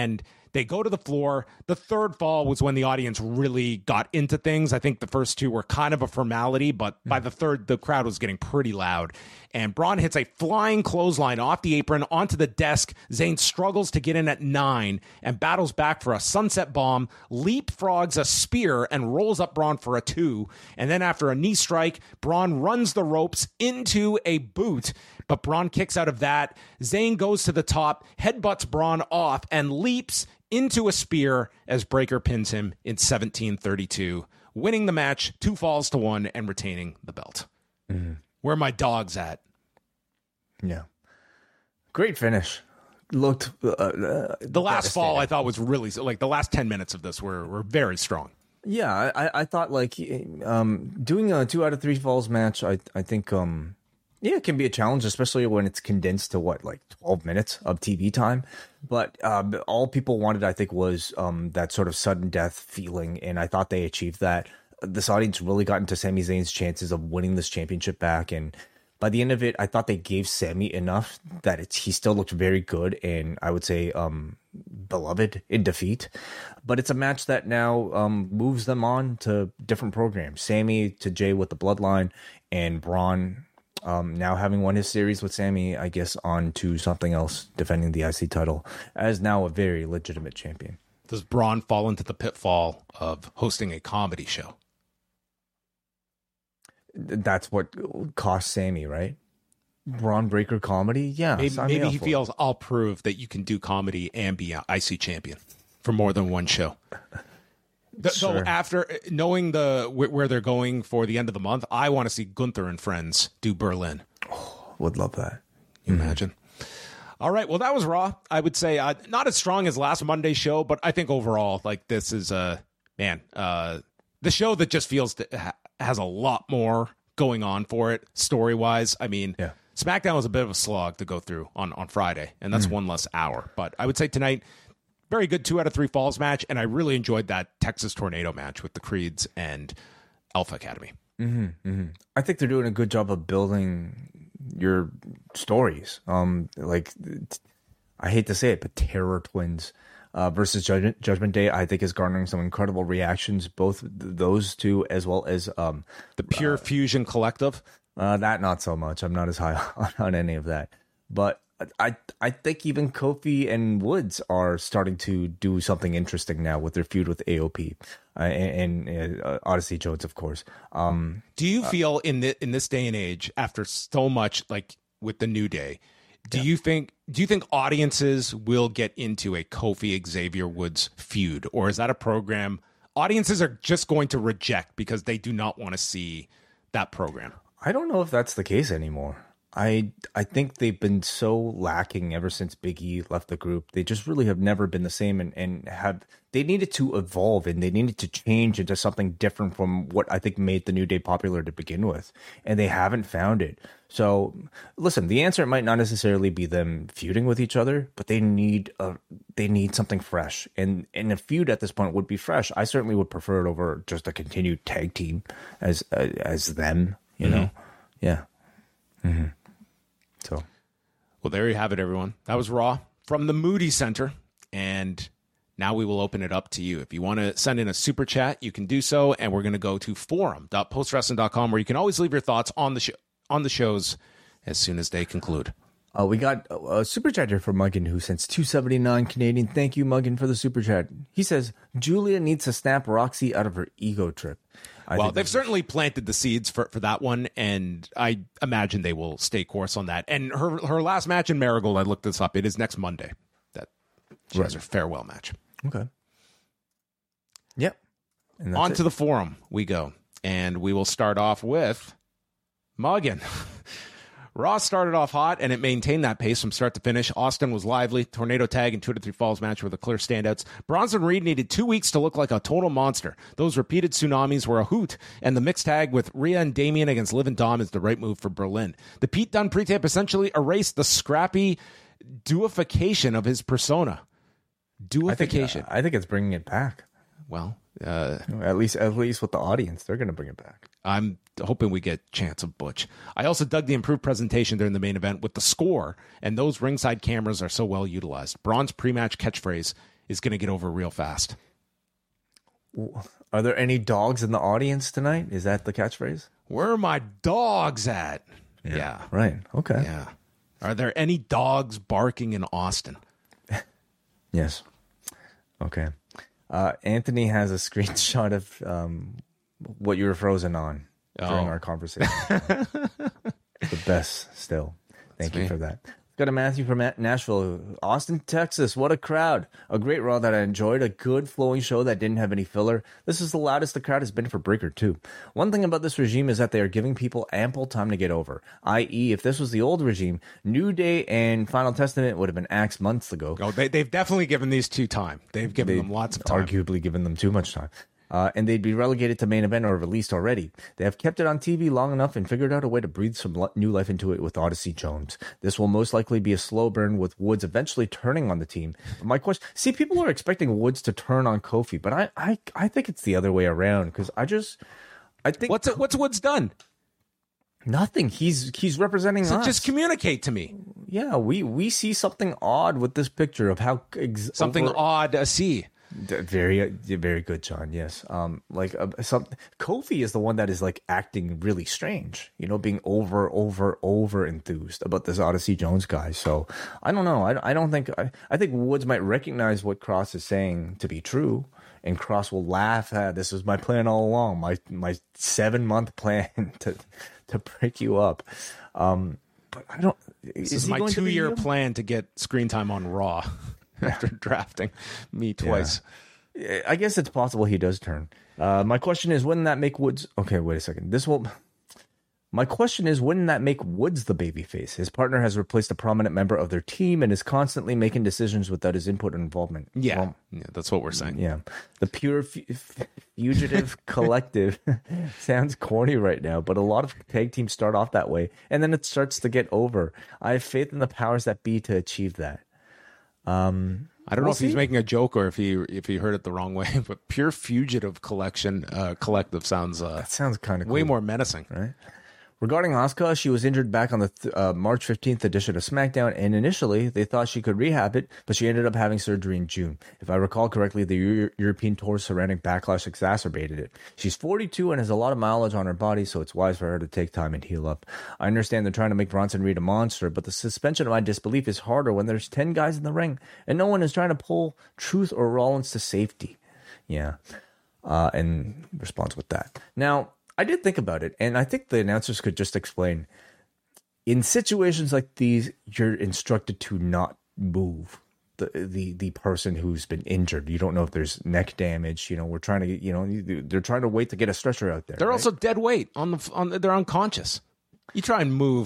They go to the floor. The third fall was when the audience really got into things. I think the first two were kind of a formality, but by the third, the crowd was getting pretty loud. And Braun hits a flying clothesline off the apron onto the desk. Zayn struggles to get in at 9 and battles back for a sunset bomb, leapfrogs a spear, and rolls up Braun for a 2. And then after a knee strike, Braun runs the ropes into a boot, but Braun kicks out of that. Zayn goes to the top, headbutts Braun off, and leaps into a spear as Breakker pins him in 17:32, winning the match 2 falls to 1 and retaining the belt. Where are my dogs at? Yeah. Great finish. Looked the last fall I thought was really like the last 10 minutes of this were very strong. Yeah, I thought like doing a 2 out of 3 falls match, I think yeah, it can be a challenge, especially when it's condensed to like 12 minutes of TV time. But all people wanted, I think, was that sort of sudden death feeling, and I thought they achieved that. This audience really got into Sami Zayn's chances of winning this championship back, and by the end of it, I thought they gave Sami enough that he still looked very good, and I would say beloved in defeat. But it's a match that now moves them on to different programs. Sami to Jay with the Bloodline, and Braun now having won his series with Sami, I guess, on to something else, defending the IC title as now a very legitimate champion. Does Braun fall into the pitfall of hosting a comedy show? That's what cost Sami, right? Braun Breakker comedy? Yeah. Maybe he feels I'll prove that you can do comedy and be an IC champion for more than one show. So after knowing where they're going for the end of the month, I want to see Gunther and friends do Berlin. Oh, would love that. Can you imagine? All right. Well, that was Raw. I would say not as strong as last Monday's show, but I think overall, like this is the show that just feels has a lot more going on for it story wise. I mean, SmackDown was a bit of a slog to go through on Friday, and that's one less hour. But I would say tonight, very good 2 out of 3 falls match, and I really enjoyed that Texas Tornado match with the Creeds and Alpha Academy. I think they're doing a good job of building your stories. Like I hate to say it, but Terror Twins versus Judgment Day, I think, is garnering some incredible reactions. Both those two, as well as the Pure Fusion Collective. That not so much. I'm not as high on any of that, but I think even Kofi and Woods are starting to do something interesting now with their feud with AOP and Odyssey Jones, of course. Do you feel in this day and age, after so much like with the New Day, do you think audiences will get into a Kofi Xavier Woods feud, or is that a program audiences are just going to reject because they do not want to see that program? I don't know if that's the case anymore. I think they've been so lacking ever since Big E left the group. They just really have never been the same, and they needed to evolve, and they needed to change into something different from what I think made the New Day popular to begin with, and they haven't found it. So listen, the answer might not necessarily be them feuding with each other, but they need something fresh, and a feud at this point would be fresh. I certainly would prefer it over just a continued tag team as them, you know? Yeah. So, well, there you have it, everyone. That was Raw from the Moody Center, and now we will open it up to you. If you want to send in a super chat, you can do so, and we're going to go to forum.postwrestling.com, where you can always leave your thoughts on the shows as soon as they conclude. We got a super chat here from Muggin, who sends $2.79 Canadian. Thank you, Muggin, for the super chat. He says Julia needs to snap Roxy out of her ego trip. Well, they've certainly planted the seeds for that one, and I imagine they will stay course on that. And her last match in Marigold, I looked this up, it is next Monday. That she has her farewell match. Okay. Yep. On to the forum we go, and we will start off with Muggin. Raw started off hot, and it maintained that pace from start to finish. Austin was lively. Tornado tag and 2 out of 3 falls match were the clear standouts. Bronson Reed needed 2 weeks to look like a total monster. Those repeated tsunamis were a hoot, and the mixed tag with Rhea and Damien against Liv and Dom is the right move for Berlin. The Pete Dunne pre-tape essentially erased the scrappy deification of his persona. Deification. I think it's bringing it back. Well, at least with the audience, they're going to bring it back. I'm hoping we get chance of Butch. I also dug the improved presentation during the main event with the score, and those ringside cameras are so well utilized. Braun's pre-match catchphrase is going to get over real fast. Are there any dogs in the audience tonight? Is that the catchphrase? Where are my dogs at? Yeah. Right. Okay. Yeah. Are there any dogs barking in Austin? Yes. Okay. Anthony has a screenshot of what you were frozen on during our conversation. The best still. Thank you for that. Got a Matthew from Nashville, Austin, Texas. What a crowd. A great Raw that I enjoyed. A good flowing show that didn't have any filler. This is the loudest the crowd has been for Breaker 2. One thing about this regime is that they are giving people ample time to get over. I.e., if this was the old regime, New Day and Final Testament would have been axed months ago. Oh, they've definitely given these two time. They've given them lots of time. Arguably given them too much time. And they'd be relegated to main event or released already. They have kept it on TV long enough and figured out a way to breathe some new life into it with Odyssey Jones. This will most likely be a slow burn with Woods eventually turning on the team. But my question, see, people are expecting Woods to turn on Kofi, but I think it's the other way around because I think what's Woods done? Nothing. He's representing us. Just communicate to me. Yeah, we see something odd with this picture of how something odd to see. Very, very good, John. Yes. Kofi is the one that is like acting really strange, being over enthused about this Odyssey Jones guy. So I don't know. I think Woods might recognize what Cross is saying to be true, and Cross will laugh at this was my plan all along, my 7-month plan to break you up. But I don't. This is my 2-year plan to get screen time on Raw. After drafting me twice. Yeah. I guess it's possible he does turn. My question is, wouldn't that make Woods... Okay, wait a second. My question is, wouldn't that make Woods the babyface? His partner has replaced a prominent member of their team and is constantly making decisions without his input and involvement. Yeah, that's what we're saying. Yeah. The pure fugitive collective sounds corny right now, but a lot of tag teams start off that way, and then it starts to get over. I have faith in the powers that be to achieve that. I don't know if he's making a joke or if he heard it the wrong way, but pure fugitive collective sounds that sounds kind of way cool. More menacing, right? Regarding Asuka, she was injured back on the March 15th edition of SmackDown, and initially they thought she could rehab it, but she ended up having surgery in June. If I recall correctly, the European tour surrounding Backlash exacerbated it. She's 42 and has a lot of mileage on her body, so it's wise for her to take time and heal up. I understand they're trying to make Bronson Reed a monster, but the suspension of my disbelief is harder when there's 10 guys in the ring, and no one is trying to pull Truth or Rollins to safety. Yeah. And responds with that. Now, I did think about it, and I think the announcers could just explain. In situations like these, you're instructed to not move the person who's been injured. You don't know if there's neck damage. We're trying to, they're trying to wait to get a stretcher out there. They're right? also dead weight they're unconscious. You try and move.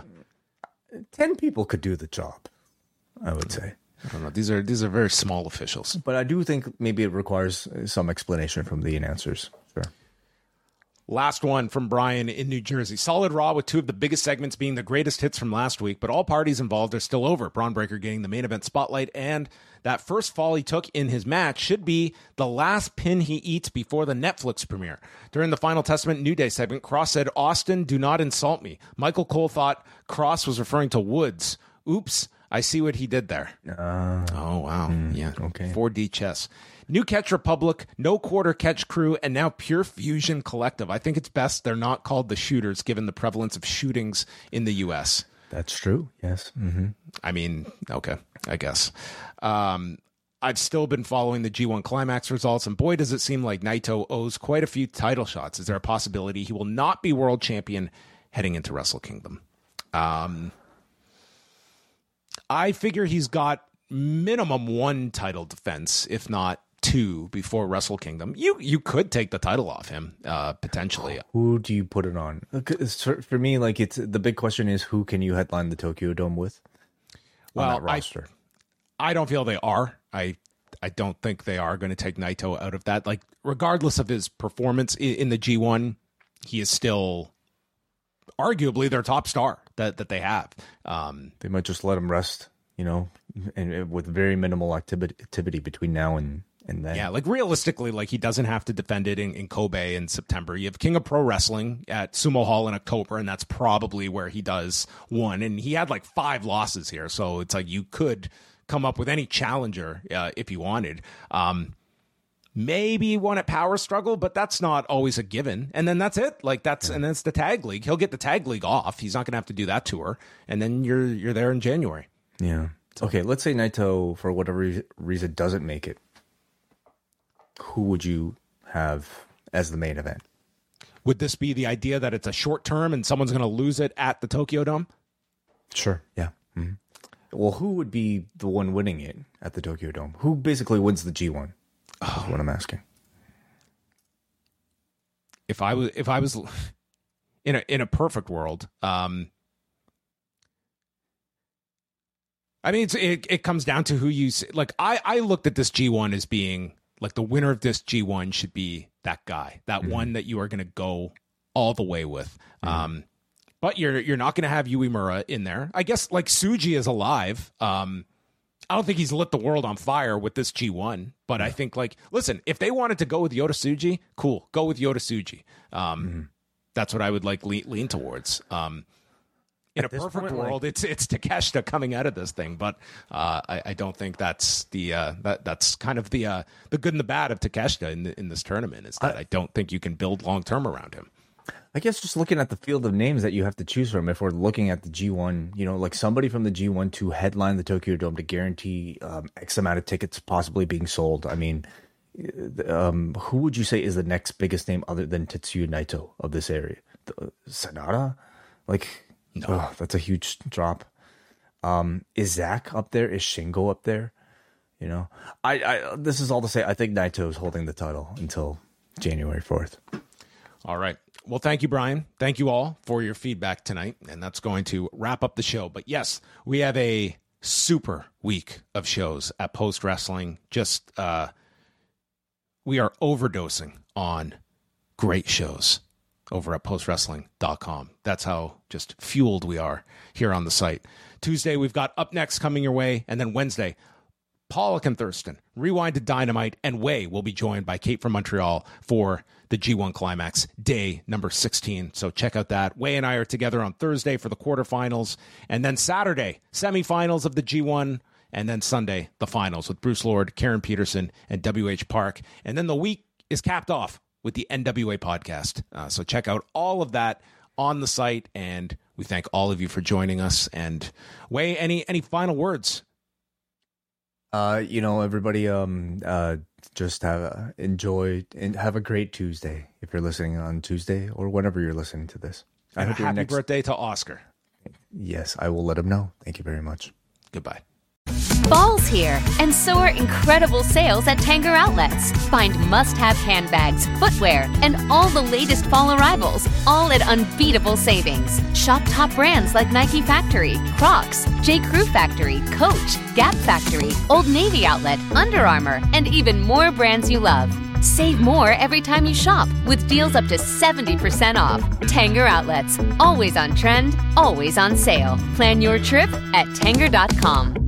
10 people could do the job, I would say. I don't know. These are very small officials, but I do think maybe it requires some explanation from the announcers. Sure. Last one from Brian in New Jersey. Solid Raw with two of the biggest segments being the greatest hits from last week, but all parties involved are still over. Braun Breaker getting the main event spotlight, and that first fall he took in his match should be the last pin he eats before the Netflix premiere. During the Final Testament New Day segment, Cross said, "Austin, do not insult me." Michael Cole thought Cross was referring to Woods. Oops, I see what he did there. Oh, wow. Yeah. Okay. 4D chess. New Catch Republic, No Quarter Catch Crew, and now Pure Fusion Collective. I think it's best they're not called the Shooters, given the prevalence of shootings in the U.S. That's true. Yes. Mm-hmm. I mean, okay, I guess. I've still been following the G1 Climax results, and boy, does it seem like Naito owes quite a few title shots. Is there a possibility he will not be world champion heading into Wrestle Kingdom? I figure he's got minimum one title defense, if not two, before Wrestle Kingdom. You could take the title off him, potentially. Who do you put it on? For me, like, it's the big question is, who can you headline the Tokyo Dome with? Well, on that roster? I don't feel they are. I don't think they are going to take Naito out of that. Like, regardless of his performance in the G1, he is still arguably their top star that they have. They might just let him rest, and with very minimal activity between now and then. Yeah, like realistically, like he doesn't have to defend it in Kobe in September. You have King of Pro Wrestling at Sumo Hall in October, and that's probably where he does one. And he had like 5 losses here, so it's like you could come up with any challenger if he wanted. Maybe one at Power Struggle, but that's not always a given. And then that's it. And that's the Tag League. He'll get the Tag League off. He's not going to have to do that tour. And then you're there in January. Yeah. Okay, let's say Naito, for whatever reason, doesn't make it. Who would you have as the main event? Would this be the idea that it's a short term and someone's going to lose it at the Tokyo Dome? Sure, yeah. Mm-hmm. Well, who would be the one winning it at the Tokyo Dome? Who basically wins the G1? That's what I'm asking. If I was in a perfect world, I mean, it comes down to who you like. I looked at this G1 as being like the winner of this G1 should be that guy, that one that you are going to go all the way with. But you're not going to have Yui Mura in there. I guess like Tsuji is alive. I don't think he's lit the world on fire with this G1, but I think listen, if they wanted to go with Yota Tsuji, cool, go with Yota Tsuji. That's what I would lean towards. In a perfect world, it's Takeshita coming out of this thing, but I don't think that's that's kind of the good and the bad of Takeshita in this tournament is that I don't think you can build long term around him. I guess just looking at the field of names that you have to choose from, if we're looking at the G1, like somebody from the G1 to headline the Tokyo Dome to guarantee X amount of tickets possibly being sold. I mean, who would you say is the next biggest name other than Tetsuya Naito of this area? Sanada? No. That's a huge drop. Is Zack up there? Is Shingo up there? I this is all to say I think Naito is holding the title until January 4th. All right. Well, thank you, Brian. Thank you all for your feedback tonight. And that's going to wrap up the show. But yes, we have a super week of shows at Post Wrestling. Just, we are overdosing on great shows over at postwrestling.com. That's how just fueled we are here on the site. Tuesday, we've got Up Next coming your way. And then Wednesday, Pollock and Thurston, Rewind to Dynamite, and Way will be joined by Kate from Montreal for the G1 Climax, day number 16. So check out that. Way and I are together on Thursday for the quarterfinals, and then Saturday, semifinals of the G1, and then Sunday, the finals with Bruce Lord, Karen Peterson, and WH Park. And then the week is capped off with the NWA podcast. So check out all of that on the site, and we thank all of you for joining us. And Way, any final words? Everybody, just enjoy and have a great Tuesday if you're listening on Tuesday or whenever you're listening to this. I hope happy birthday to Oscar. Yes, I will let him know. Thank you very much. Goodbye. Fall's here, and so are incredible sales at Tanger Outlets. Find must-have handbags, footwear, and all the latest fall arrivals, all at unbeatable savings. Shop top brands like Nike Factory, Crocs, J. Crew Factory, Coach, Gap Factory, Old Navy Outlet, Under Armour, and even more brands you love. Save more every time you shop with deals up to 70% off. Tanger Outlets, always on trend, always on sale. Plan your trip at Tanger.com.